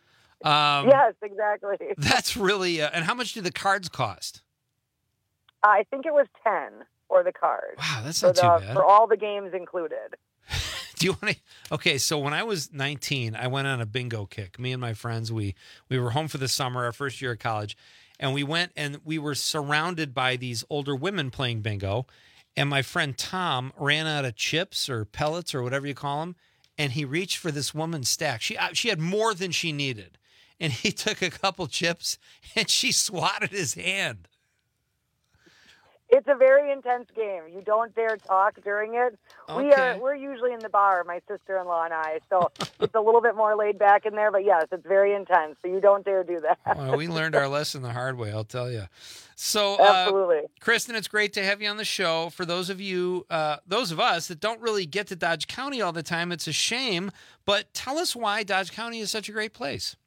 Um, yes, exactly. That's really. Uh, and how much do the cards cost? I think it was ten. Or the card. Wow, that's not too the, bad. For all the games included. Do you want to? Okay, so when I was nineteen, I went on a bingo kick. Me and my friends, we we were home for the summer, our first year of college, and we went and we were surrounded by these older women playing bingo. And my friend Tom ran out of chips or pellets or whatever you call them, and he reached for this woman's stack. She she had more than she needed, and he took a couple chips and she swatted his hand. It's a very intense game. You don't dare talk during it. Okay. We are we're usually in the bar, my sister-in-law and I, so it's a little bit more laid back in there. But yes, it's very intense. So you don't dare do that. Well, we learned our lesson the hard way, I'll tell you. So, uh, absolutely, Kristen, it's great to have you on the show. For those of you, uh, those of us that don't really get to Dodge County all the time, it's a shame. But tell us why Dodge County is such a great place.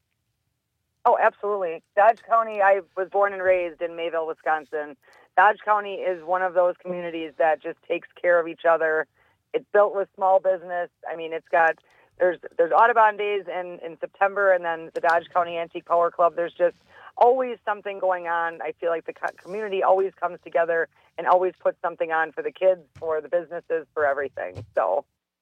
Oh, absolutely. Dodge County. I was born and raised in Mayville, Wisconsin. Dodge County is one of those communities that just takes care of each other. It's built with small business. I mean, it's got, there's there's Audubon Days in, in September, and then the Dodge County Antique Power Club. There's just always something going on. I feel like the community always comes together and always puts something on for the kids, for the businesses, for everything. So,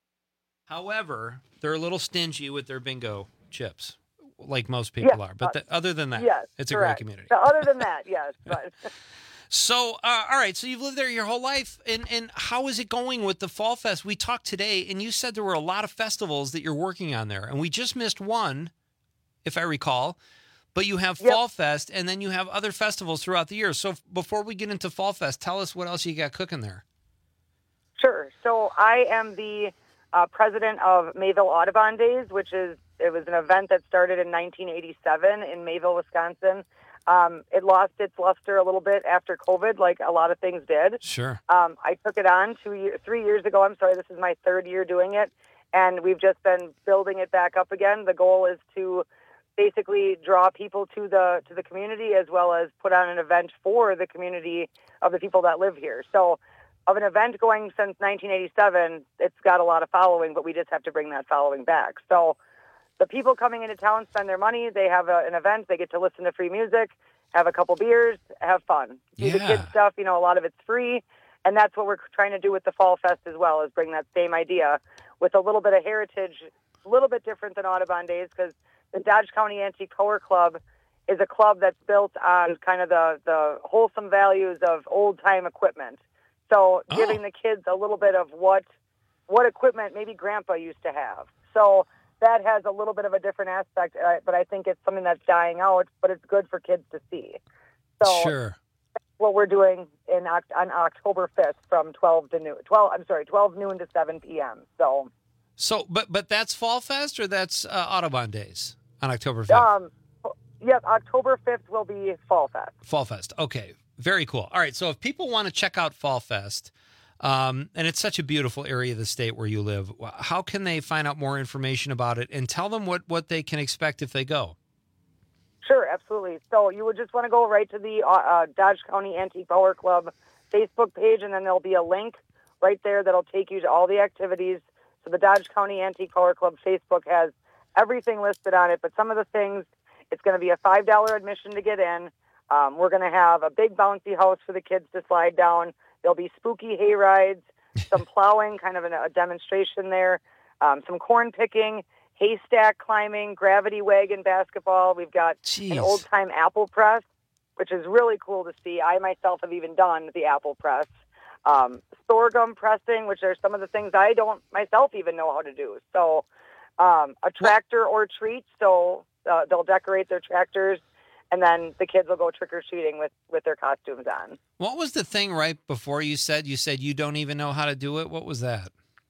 however, they're a little stingy with their bingo chips, like most people yes, are. But uh, the, other than that, yes, it's correct. a great community. So other than that, yes. But So, uh, all right, so you've lived there your whole life, and, and how is it going with the Fall Fest? We talked today, and you said there were a lot of festivals that you're working on there, and we just missed one, if I recall, but you have yep. Fall Fest, and then you have other festivals throughout the year. So before we get into Fall Fest, tell us what else you got cooking there. Sure. So I am the uh, president of Mayville Audubon Days, which is, it was an event that started in nineteen eighty-seven in Mayville, Wisconsin. Um, it lost its luster a little bit after COVID, like a lot of things did. Sure. Um, I took it on two year, three years ago. I'm sorry, this is my third year doing it, and we've just been building it back up again. The goal is to basically draw people to the to the community, as well as put on an event for the community of the people that live here. So, of an event going since nineteen eighty-seven, it's got a lot of following, but we just have to bring that following back. So, the people coming into town spend their money. They have a, an event. They get to listen to free music, have a couple beers, have fun. Do Yeah. the kids stuff. You know, a lot of it's free. And that's what we're trying to do with the Fall Fest as well, is bring that same idea with a little bit of heritage a little bit different than Audubon Days because the Dodge County Antique Power Club is a club that's built on kind of the, the wholesome values of old-time equipment. So Oh. giving the kids a little bit of what what equipment maybe Grandpa used to have. So that has a little bit of a different aspect, uh, but I think it's something that's dying out, but it's good for kids to see. So Sure. that's what we're doing in Oct- on October fifth from twelve to noon. twelve, I'm sorry, twelve noon to seven p.m. So, So, but but that's Fall Fest or that's uh, Audubon Days on October fifth? um, yep, October fifth will be Fall Fest. Fall Fest. Okay. Very cool. All right. So if people want to check out Fall Fest, um, and it's such a beautiful area of the state where you live, how can they find out more information about it and tell them what, what they can expect if they go? Sure, absolutely. So you would just want to go right to the uh, uh, Dodge County Antique Power Club Facebook page, and then there'll be a link right there that'll take you to all the activities. So the Dodge County Antique Power Club Facebook has everything listed on it, but some of the things, it's going to be a five dollars admission to get in. Um, we're going to have a big bouncy house for the kids to slide down. There'll be spooky hay rides, some plowing, kind of an, a demonstration there, um, some corn picking, haystack climbing, gravity wagon basketball. We've got Jeez. an old-time apple press, which is really cool to see. I myself have even done the apple press. Um, sorghum pressing, which are some of the things I don't myself even know how to do. So um, a tractor or treat, so uh, they'll decorate their tractors, and then the kids will go trick-or-treating with, with their costumes on. What was the thing right before you said? You said you don't even know how to do it. What was that?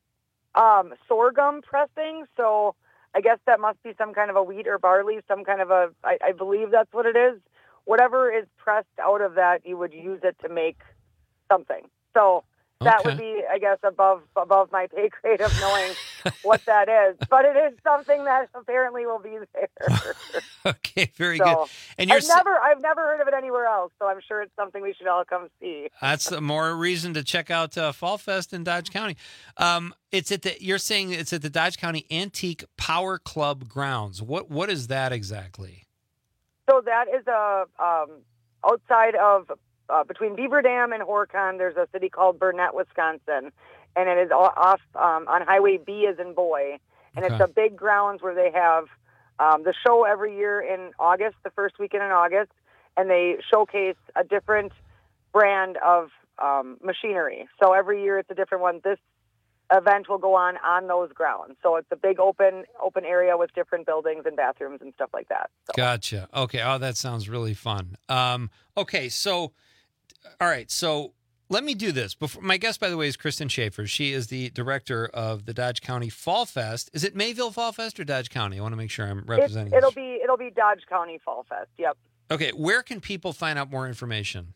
Um, sorghum pressing, so I guess that must be some kind of a wheat or barley, some kind of a, I, I believe that's what it is. Whatever is pressed out of that, you would use it to make something. So that Okay. would be, I guess, above above my pay grade of knowing what that is. But it is something that apparently will be there. Okay, very So, good. And you're I've sa- never, I've never heard of it anywhere else, so I'm sure it's something we should all come see. That's more reason to check out uh, Fall Fest in Dodge County. Um, it's at the. You're saying it's at the Dodge County Antique Power Club grounds. What what is that exactly? So that is a um, outside of uh, between Beaver Dam and Horicon. There's a city called Burnett, Wisconsin, and it is o- off um, on Highway B as in boy, and it's Okay. a big grounds where they have um, the show every year in August, the first weekend in August, and they showcase a different brand of um, machinery. So every year it's a different one. This event will go on on those grounds. So it's a big open open area with different buildings and bathrooms and stuff like that. So. Gotcha. Okay. Oh, that sounds really fun. Um, okay. So, all right. So let me do this. Before, my guest, by the way, is Kristen Schaefer. She is the director of the Dodge County Fall Fest. Is it Mayville Fall Fest or Dodge County? I want to make sure I'm representing. It, it'll this. be it'll be Dodge County Fall Fest. Yep. Okay. Where can people find out more information?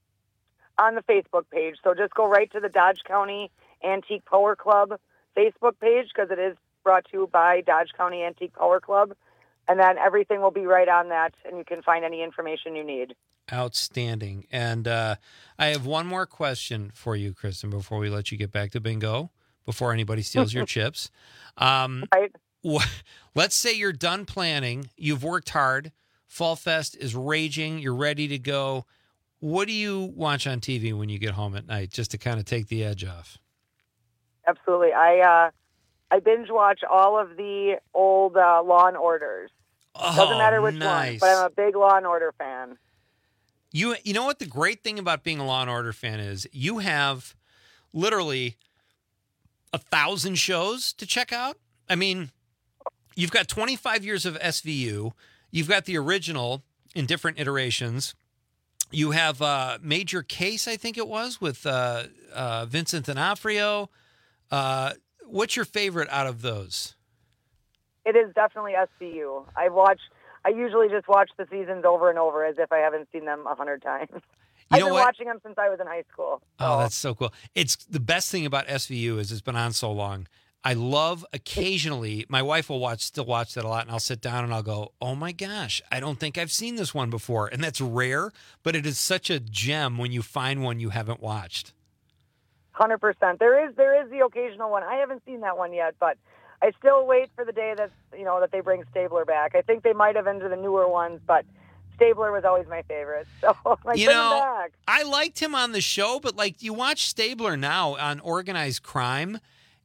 On the Facebook page. So just go right to the Dodge County Antique Power Club Facebook page because it is brought to you by Dodge County Antique Power Club. And then everything will be right on that, and you can find any information you need. Outstanding. And uh, I have one more question for you, Kristen, before we let you get back to bingo, before anybody steals your chips. Um, right. wh- let's say you're done planning. You've worked hard. Fall Fest is raging. You're ready to go. What do you watch on T V when you get home at night, just to kind of take the edge off? Absolutely. I uh, I binge watch all of the old uh, Law and Orders. Doesn't Oh, matter which nice. one, but I'm a big Law and Order fan. You you know what the great thing about being a Law and Order fan is? You have literally a thousand shows to check out. I mean, you've got twenty-five years of S V U. You've got the original in different iterations. You have uh, Major Case, I think it was, with uh, uh, Vincent D'Onofrio. Uh, what's your favorite out of those? It is definitely S V U. I watch. I usually just watch the seasons over and over as if I haven't seen them a hundred times. I've know been what? watching them since I was in high school. Oh, that's so cool. It's the best thing about S V U is it's been on so long. I love occasionally, my wife will watch, still watch that a lot, and I'll sit down and I'll go, oh my gosh, I don't think I've seen this one before. And that's rare, but it is such a gem when you find one you haven't watched. Hundred percent. There is there is the occasional one. I haven't seen that one yet, but I still wait for the day that you know that they bring Stabler back. I think they might have into the newer ones, but Stabler was always my favorite. So like, You bring know, him back. I liked him on the show, but like you watch Stabler now on Organized Crime,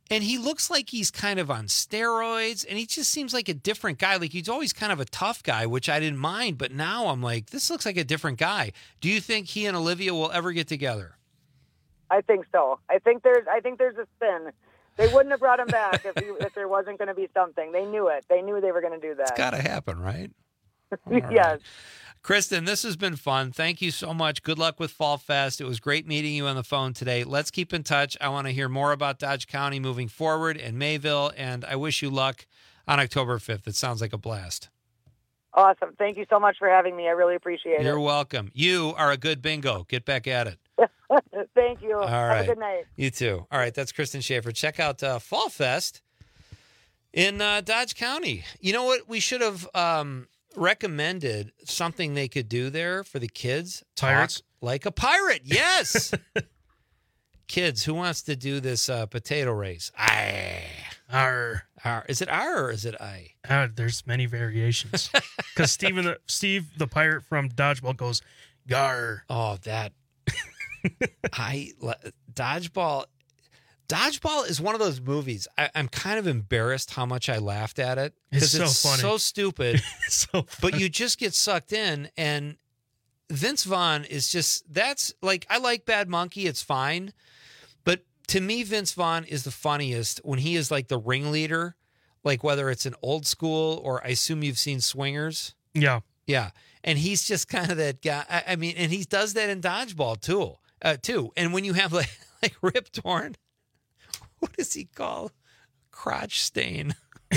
And he looks like he's kind of on steroids, and he just seems like a different guy. Like, he's always kind of a tough guy, which I didn't mind, but now I'm like, this looks like a different guy. Do you think he and Olivia will ever get together? I think so. I think there's I think there's a spin. They wouldn't have brought him back if he, if there wasn't going to be something. They knew it. They knew they were going to do that. It's got to happen, right? Yes. Right. Kristen, this has been fun. Thank you so much. Good luck with Fall Fest. It was great meeting you on the phone today. Let's keep in touch. I want to hear more about Dodge County moving forward and Mayville, and I wish you luck on October fifth. It sounds like a blast. Awesome. Thank you so much for having me. I really appreciate it. You're welcome. You are a good bingo. Get back at it. Thank you. All Have right. a good night. You too. All right. That's Kristen Schaefer. Check out uh, Fall Fest in uh, Dodge County. You know what? We should have um, recommended something they could do there for the kids. Talk Pirates? like a pirate. Yes. Kids, who wants to do this uh, potato race? Aye. Arr. Arr. Is it R or is it I? Uh, there's many variations. Because Steven the, Steve, the pirate from Dodgeball, goes, gar. Oh, that. I Dodgeball. Dodgeball is one of those movies. I, I'm kind of embarrassed how much I laughed at it It's because so it's funny. so stupid. It's so But you just get sucked in, and Vince Vaughn is just that's like I like Bad Monkey. It's fine, but to me, Vince Vaughn is the funniest when he is like the ringleader, like whether it's an Old School or I assume you've seen Swingers. Yeah. Yeah. And he's just kind of that guy. I, I mean, and he does that in Dodgeball too, uh, too. And when you have like, like Rip Torn, what does he call crotch stain?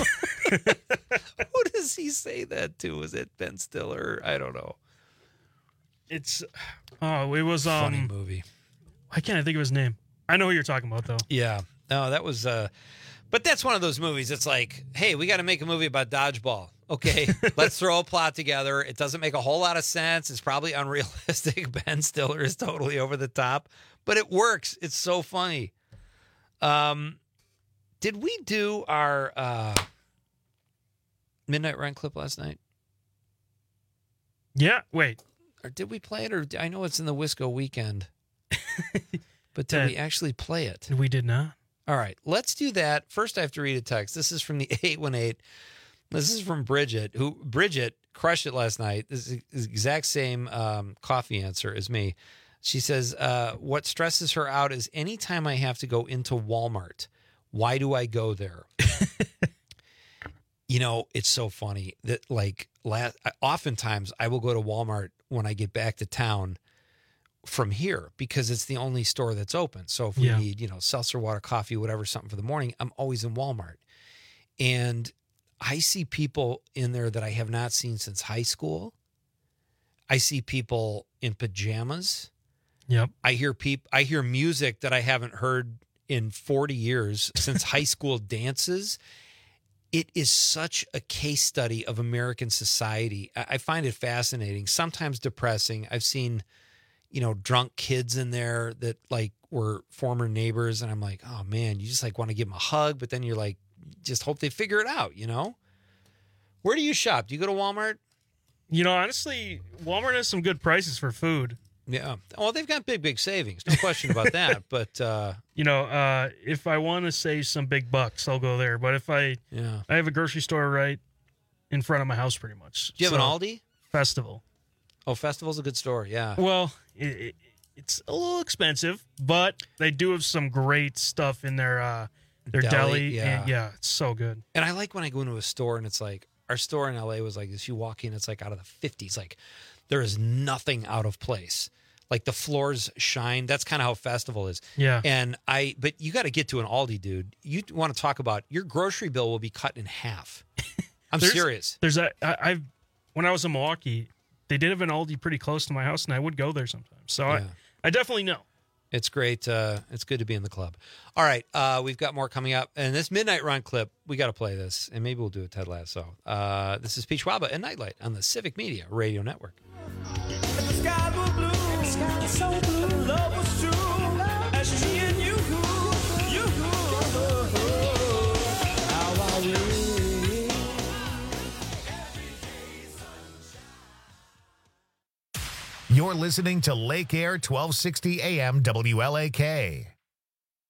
Who does he say that to? Is it Ben Stiller? I don't know. It's, oh, it was, um, Funny movie. Why can't I think of his name? I know who you're talking about, though. Yeah. No, that was, uh, but that's one of those movies. It's like, hey, we got to make a movie about dodgeball. Okay, let's throw a plot together. It doesn't make a whole lot of sense. It's probably unrealistic. Ben Stiller is totally over the top, but it works. It's so funny. Um, did we do our uh, Midnight Run clip last night? Yeah, wait. Or did we play it? Or I know it's in the Wisco weekend, but did Uh, we actually play it? We did not. All right, let's do that. First, I have to read a text. This is from the eight one eight. This is from Bridget, who Bridget crushed it last night. This is the exact same um, coffee answer as me. She says, uh, what stresses her out is anytime I have to go into Walmart, why do I go there? You know, it's so funny that like last, oftentimes I will go to Walmart when I get back to town from here because it's the only store that's open. So if we Yeah. need, you know, seltzer water, coffee, whatever, something for the morning, I'm always in Walmart. And I see people in there that I have not seen since high school. I see people in pajamas. Yep. I hear peop- I hear music that I haven't heard in forty years since high school dances. It is such a case study of American society. I I find it fascinating, sometimes depressing. I've seen, you know, drunk kids in there that like were former neighbors, and I'm like, oh man, you just like want to give them a hug, but then you're like, just hope they figure it out, you know? Where do you shop? Do you go to Walmart? You know, honestly, Walmart has some good prices for food. Yeah. Well, they've got big, big savings. No question about that. But, uh, You know, uh, if I want to save some big bucks, I'll go there. But if I, yeah, I have a grocery store right in front of my house, pretty much. do you have So, an Aldi? Festival. Oh, Festival's a good store. Yeah. Well, it, it, it's a little expensive, but they do have some great stuff in their uh, their Deli, deli. yeah. And yeah, it's so good. And I like when I go into a store and it's like, our store in L A was like this. You walk in, it's like out of the fifties. Like there is nothing out of place. Like the floors shine. That's kind of how Festival is. Yeah. And I, but you got to get to an Aldi, dude. You want to talk about your grocery bill will be cut in half. I'm There's- serious. There's a I, I've when I was in Milwaukee, they did have an Aldi pretty close to my house, and I would go there sometimes. So Yeah. I, I definitely know. It's great. Uh, it's good to be in the club. All right. Uh, we've got more coming up. And this Midnight Run clip, we got to play this. And maybe we'll do a Ted Lasso. Uh, this is Peach Waba and Nightlight on the Civic Media Radio Network. If the sky were blue, if the sky was so blue, love was true, as she and you, you, how I really. You're listening to Lake Air twelve sixty A M W L A K.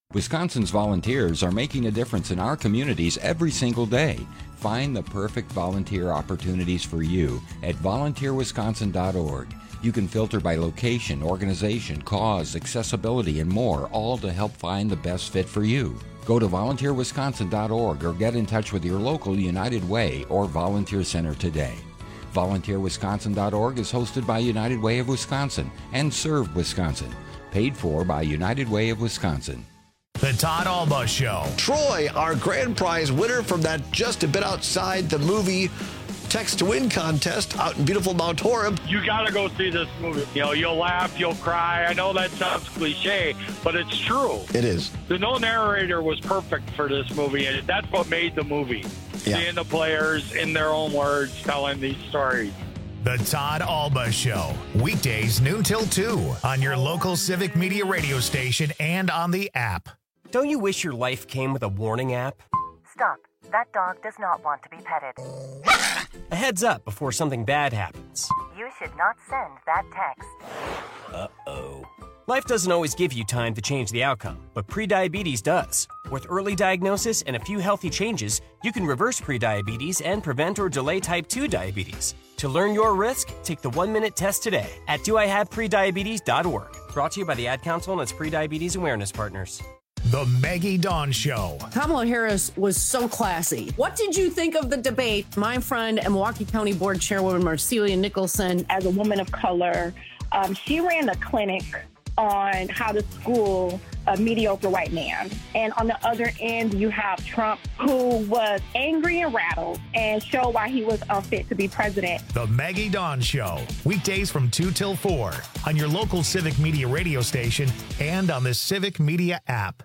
Wisconsin's volunteers are making a difference in our communities every single day. Find the perfect volunteer opportunities for you at volunteer wisconsin dot org. You can filter by location, organization, cause, accessibility, and more, all to help find the best fit for you. Go to volunteer wisconsin dot org or get in touch with your local United Way or Volunteer Center today. volunteer wisconsin dot org is hosted by United Way of Wisconsin and Serve Wisconsin. Paid for by United Way of Wisconsin. The Todd Alba Show. Troy, our grand prize winner from that Just a Bit Outside the Movie Text to Win contest out in beautiful Mount Horeb. You got to go see this movie. You know, you'll laugh, you'll cry. I know that sounds cliche, but it's true. It is. The no narrator was perfect for this movie, and that's what made the movie. Yeah. Seeing the players in their own words telling these stories. The Todd Alba Show. Weekdays noon till two on your local Civic Media radio station and on the app. Don't you wish your life came with a warning app? Stop. That dog does not want to be petted. A heads up before something bad happens. You should not send that text. Uh-oh. Life doesn't always give you time to change the outcome, but prediabetes does. With early diagnosis and a few healthy changes, you can reverse prediabetes and prevent or delay type two diabetes. To learn your risk, take the one-minute test today at do I have prediabetes dot org. Brought to you by the Ad Council and its prediabetes awareness partners. The Maggie Dawn Show. Kamala Harris was so classy. What did you think of the debate? My friend and Milwaukee County Board Chairwoman Marcelia Nicholson. As a woman of color, um, she ran a clinic on how to school a mediocre white man. And on the other end, you have Trump, who was angry and rattled and showed why he was unfit to be president. The Maggie Dawn Show. Weekdays from two till four on your local Civic Media radio station and on the Civic Media app.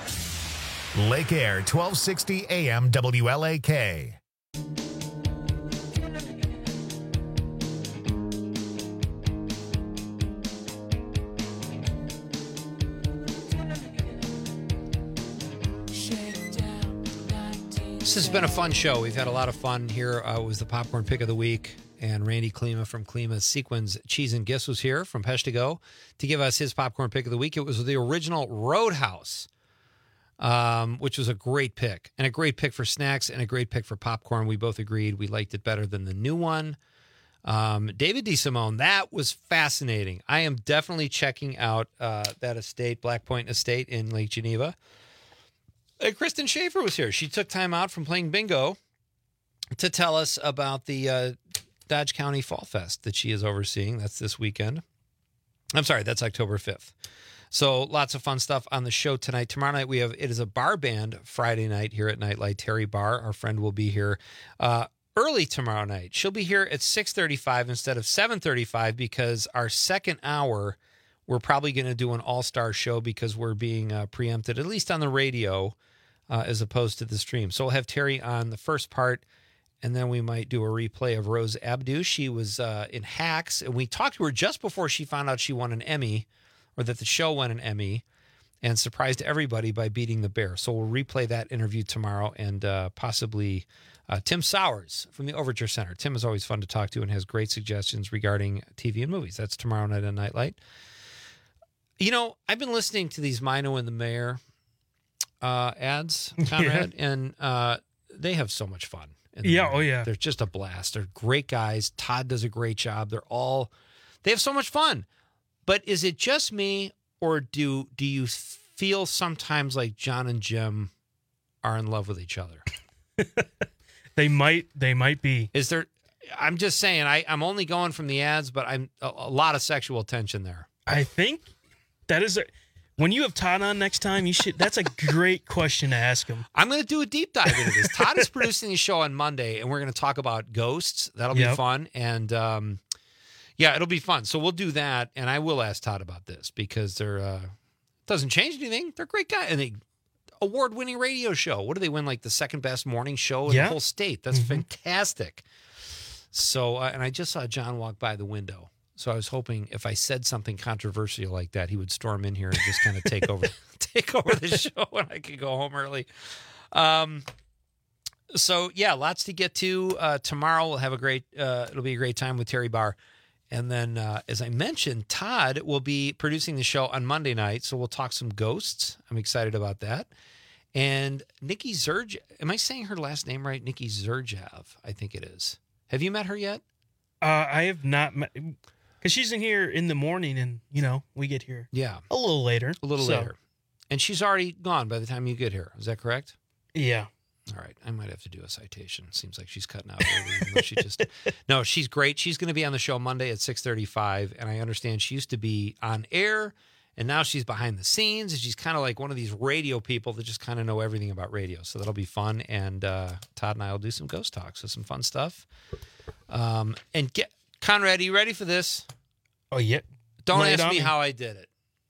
Lake Air, twelve sixty A M W L A K. This has been a fun show. We've had a lot of fun here. Uh, it was the Popcorn Pick of the Week, and Randy Klima from Klima's Sequins Cheese and Gifts was here from Peshtigo to give us his Popcorn Pick of the Week. It was the original Roadhouse, um, which was a great pick, and a great pick for snacks and a great pick for popcorn. We both agreed we liked it better than the new one. Um, David DeSimone, that was fascinating. I am definitely checking out uh, that estate, Black Point Estate in Lake Geneva. Uh, Kristen Schaefer was here. She took time out from playing bingo to tell us about the uh, Dodge County Fall Fest that she is overseeing. That's this weekend. I'm sorry, that's October fifth. So lots of fun stuff on the show tonight. Tomorrow night we have, it is a bar band Friday night here at Nightlight. Terry Barr, our friend, will be here uh, early tomorrow night. She'll be here at six thirty-five instead of seven thirty-five because our second hour, we're probably going to do an all-star show because we're being uh, preempted, at least on the radio, Uh, as opposed to the stream. So we'll have Terry on the first part, and then we might do a replay of Rose Abdu. She was uh, in Hacks, and we talked to her just before she found out she won an Emmy, or that the show won an Emmy, and surprised everybody by beating the Bear. So we'll replay that interview tomorrow, and uh, possibly uh, Tim Sowers from the Overture Center. Tim is always fun to talk to and has great suggestions regarding T V and movies. That's tomorrow night on Nightlight. You know, I've been listening to these Mino and the Mayor Uh, ads, Conrad, yeah. and uh, they have so much fun. Yeah, movie. oh yeah. They're just a blast. They're great guys. Todd does a great job. They're all, they have so much fun. But is it just me, or do do you feel sometimes like John and Jim are in love with each other? They might, they might be. Is there? I'm just saying. I I'm only going from the ads, but I'm a, a lot of sexual tension there. I think that is a. When you have Todd on next time, you should. That's a great question to ask him. I'm going to do a deep dive into this. Todd is producing the show on Monday, and we're going to talk about ghosts. That'll be Yep. fun. And, um, yeah, it'll be fun. So we'll do that, and I will ask Todd about this because they're uh, doesn't change anything. They're great guys. And they award-winning radio show. What do they win, like the second-best morning show in Yeah. the whole state? That's Mhm. fantastic. So, uh, and I just saw John walk by the window. So I was hoping if I said something controversial like that, he would storm in here and just kind of take over, take over the show, and I could go home early. Um, so yeah, lots to get to. Uh, tomorrow we'll have a great. Uh, it'll be a great time with Terry Barr, And then, uh, as I mentioned, Todd will be producing the show on Monday night, so we'll talk some ghosts. I'm excited about that. And Nikki Zurj, am I saying her last name right? Nikki Zurjev, I think it is. Have you met her yet? Uh, I have not met, because she's in here in the morning, and, you know, we get here yeah a little later. A little so. later. And she's already gone by the time you get here. Is that correct? Yeah. All right. I might have to do a citation. Seems like she's cutting out early, even though she just No, she's great. She's going to be on the show Monday at six thirty-five, and I understand she used to be on air, and now she's behind the scenes, and she's kind of like one of these radio people that just kind of know everything about radio. So that'll be fun, and uh, Todd and I will do some ghost talks, so some fun stuff. Um, and get Conrad, are you ready for this? Oh, yeah. Don't Lay it ask on me me. how I did it.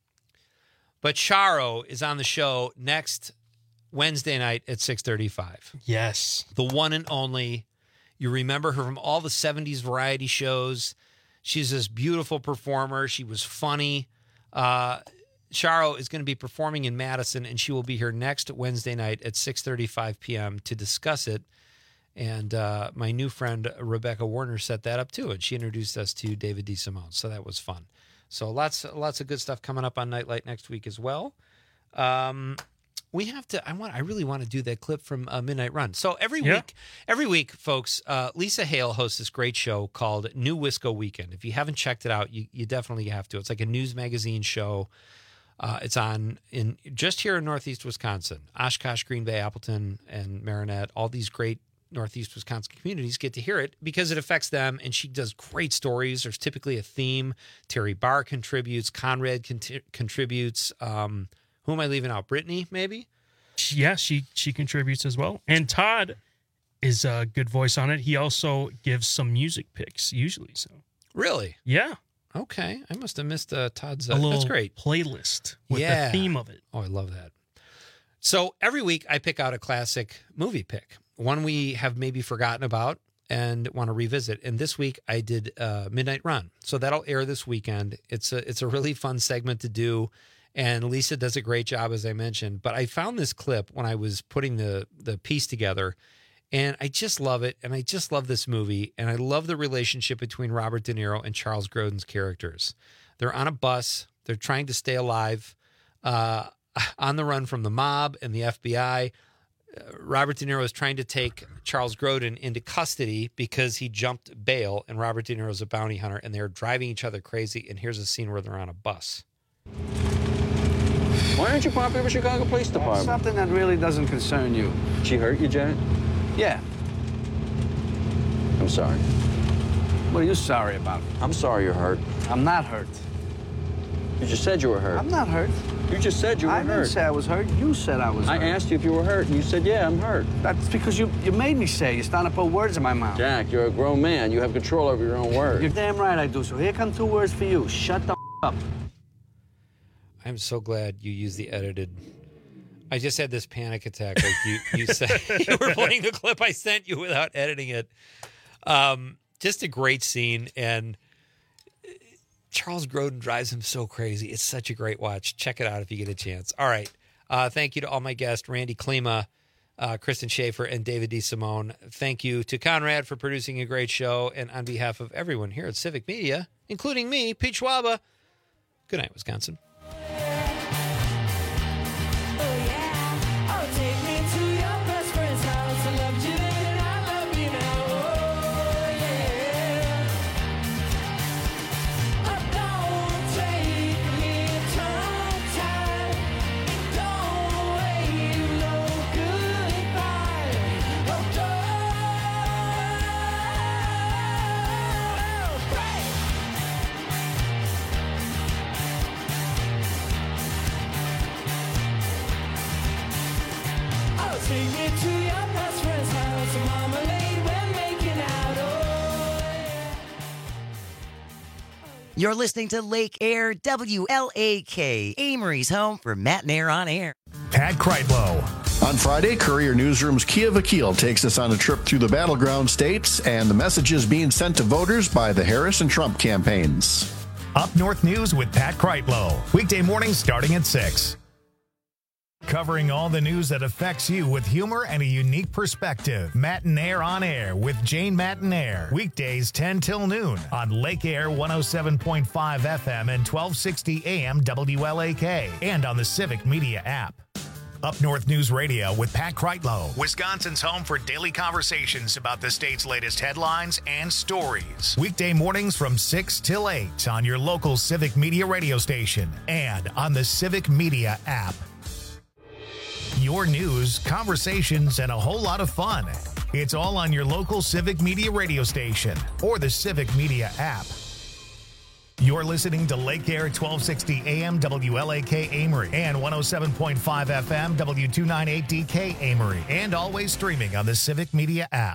But Charo is on the show next Wednesday night at six thirty-five. Yes. The one and only. You remember her from all the seventies variety shows. She's this beautiful performer. She was funny. Uh, Charo is going to be performing in Madison, and she will be here next Wednesday night at six thirty-five p.m. to discuss it. And uh, my new friend Rebecca Warner set that up too, and she introduced us to David DeSimone. So that was fun. So lots, lots of good stuff coming up on Nightlight next week as well. Um, we have to. I want. I really want to do that clip from uh, Midnight Run. So every Yeah. week, every week, folks, uh, Lisa Hale hosts this great show called New Wisco Weekend. If you haven't checked it out, you you definitely have to. It's like a news magazine show. Uh, it's on in just here in Northeast Wisconsin, Oshkosh, Green Bay, Appleton, and Marinette. All these great Northeast Wisconsin communities get to hear it because it affects them, and she does great stories. There's typically a theme. Terry Barr contributes. Conrad cont- contributes. Um, who am I leaving out? Brittany, maybe? Yeah, she she contributes as well. And Todd is a good voice on it. He also gives some music picks usually. So Really? yeah, Okay. I must have missed uh, Todd's. Uh, a little that's great. playlist with Yeah. the theme of it. Oh, I love that. So every week I pick out a classic movie pick, one we have maybe forgotten about and want to revisit. And this week I did uh, Midnight Run. So that'll air this weekend. It's a it's a really fun segment to do. And Lisa does a great job, as I mentioned. But I found this clip when I was putting the the piece together, and I just love it. And I just love this movie. And I love the relationship between Robert De Niro and Charles Grodin's characters. They're on a bus. They're trying to stay alive, uh, on the run from the mob and the F B I. Uh, Robert De Niro is trying to take Charles Grodin into custody because he jumped bail, and Robert De Niro is a bounty hunter, and they're driving each other crazy. And here's a scene where they're on a bus. Why aren't you popular with Chicago Police Department? Something that really doesn't concern you. She hurt you, Janet? Yeah. I'm sorry. What are you sorry about? I'm sorry you're hurt. I'm not hurt. You just said you were hurt. I'm not hurt. You just said you were I hurt. didn't say I was hurt. You said I was I hurt. asked you if you were hurt, and you said, yeah, I'm hurt. That's because you, you made me say it. You're starting to put words in my mouth. Jack, you're a grown man. You have control over your own words. You're damn right I do. So here come two words for you. Shut the up. I'm so glad you used the edited. I just had this panic attack. Like you, you said you were playing the clip I sent you without editing it. Um, just a great scene, and Charles Grodin drives him so crazy. It's such a great watch. Check it out if you get a chance. All right. Uh, thank you to all my guests, Randy Klima, uh, Kristen Schaefer, and David DeSimone. Thank you to Conrad for producing a great show, and on behalf of everyone here at Civic Media, including me, Pete Schwaba, good night, Wisconsin. Take me to your best friend's house, marmalade, we're making out, oh yeah. You're listening to Lake Air W L A K, Amory's home for Matt and Air on Air. Pat Kreitlow. On Friday, Courier Newsroom's Kia Vakil takes us on a trip through the battleground states and the messages being sent to voters by the Harris and Trump campaigns. Up North News with Pat Kreitlow. Weekday mornings starting at six. covering all the news that affects you with humor and a unique perspective. Matinaire on Air with Jane Matinaire. Weekdays ten till noon on Lake Air one oh seven point five F M and twelve sixty A M W L A K and on the Civic Media app. Up North News Radio with Pat Kreitlow, Wisconsin's home for daily conversations about the state's latest headlines and stories. Weekday mornings from six till eight on your local Civic Media radio station and on the Civic Media app. Your news, conversations, and a whole lot of fun. It's all on your local Civic Media radio station or the Civic Media app. You're listening to Lake Air twelve sixty A M W L A K Amory and one oh seven point five F M W two ninety-eight D K Amory, and always streaming on the Civic Media app.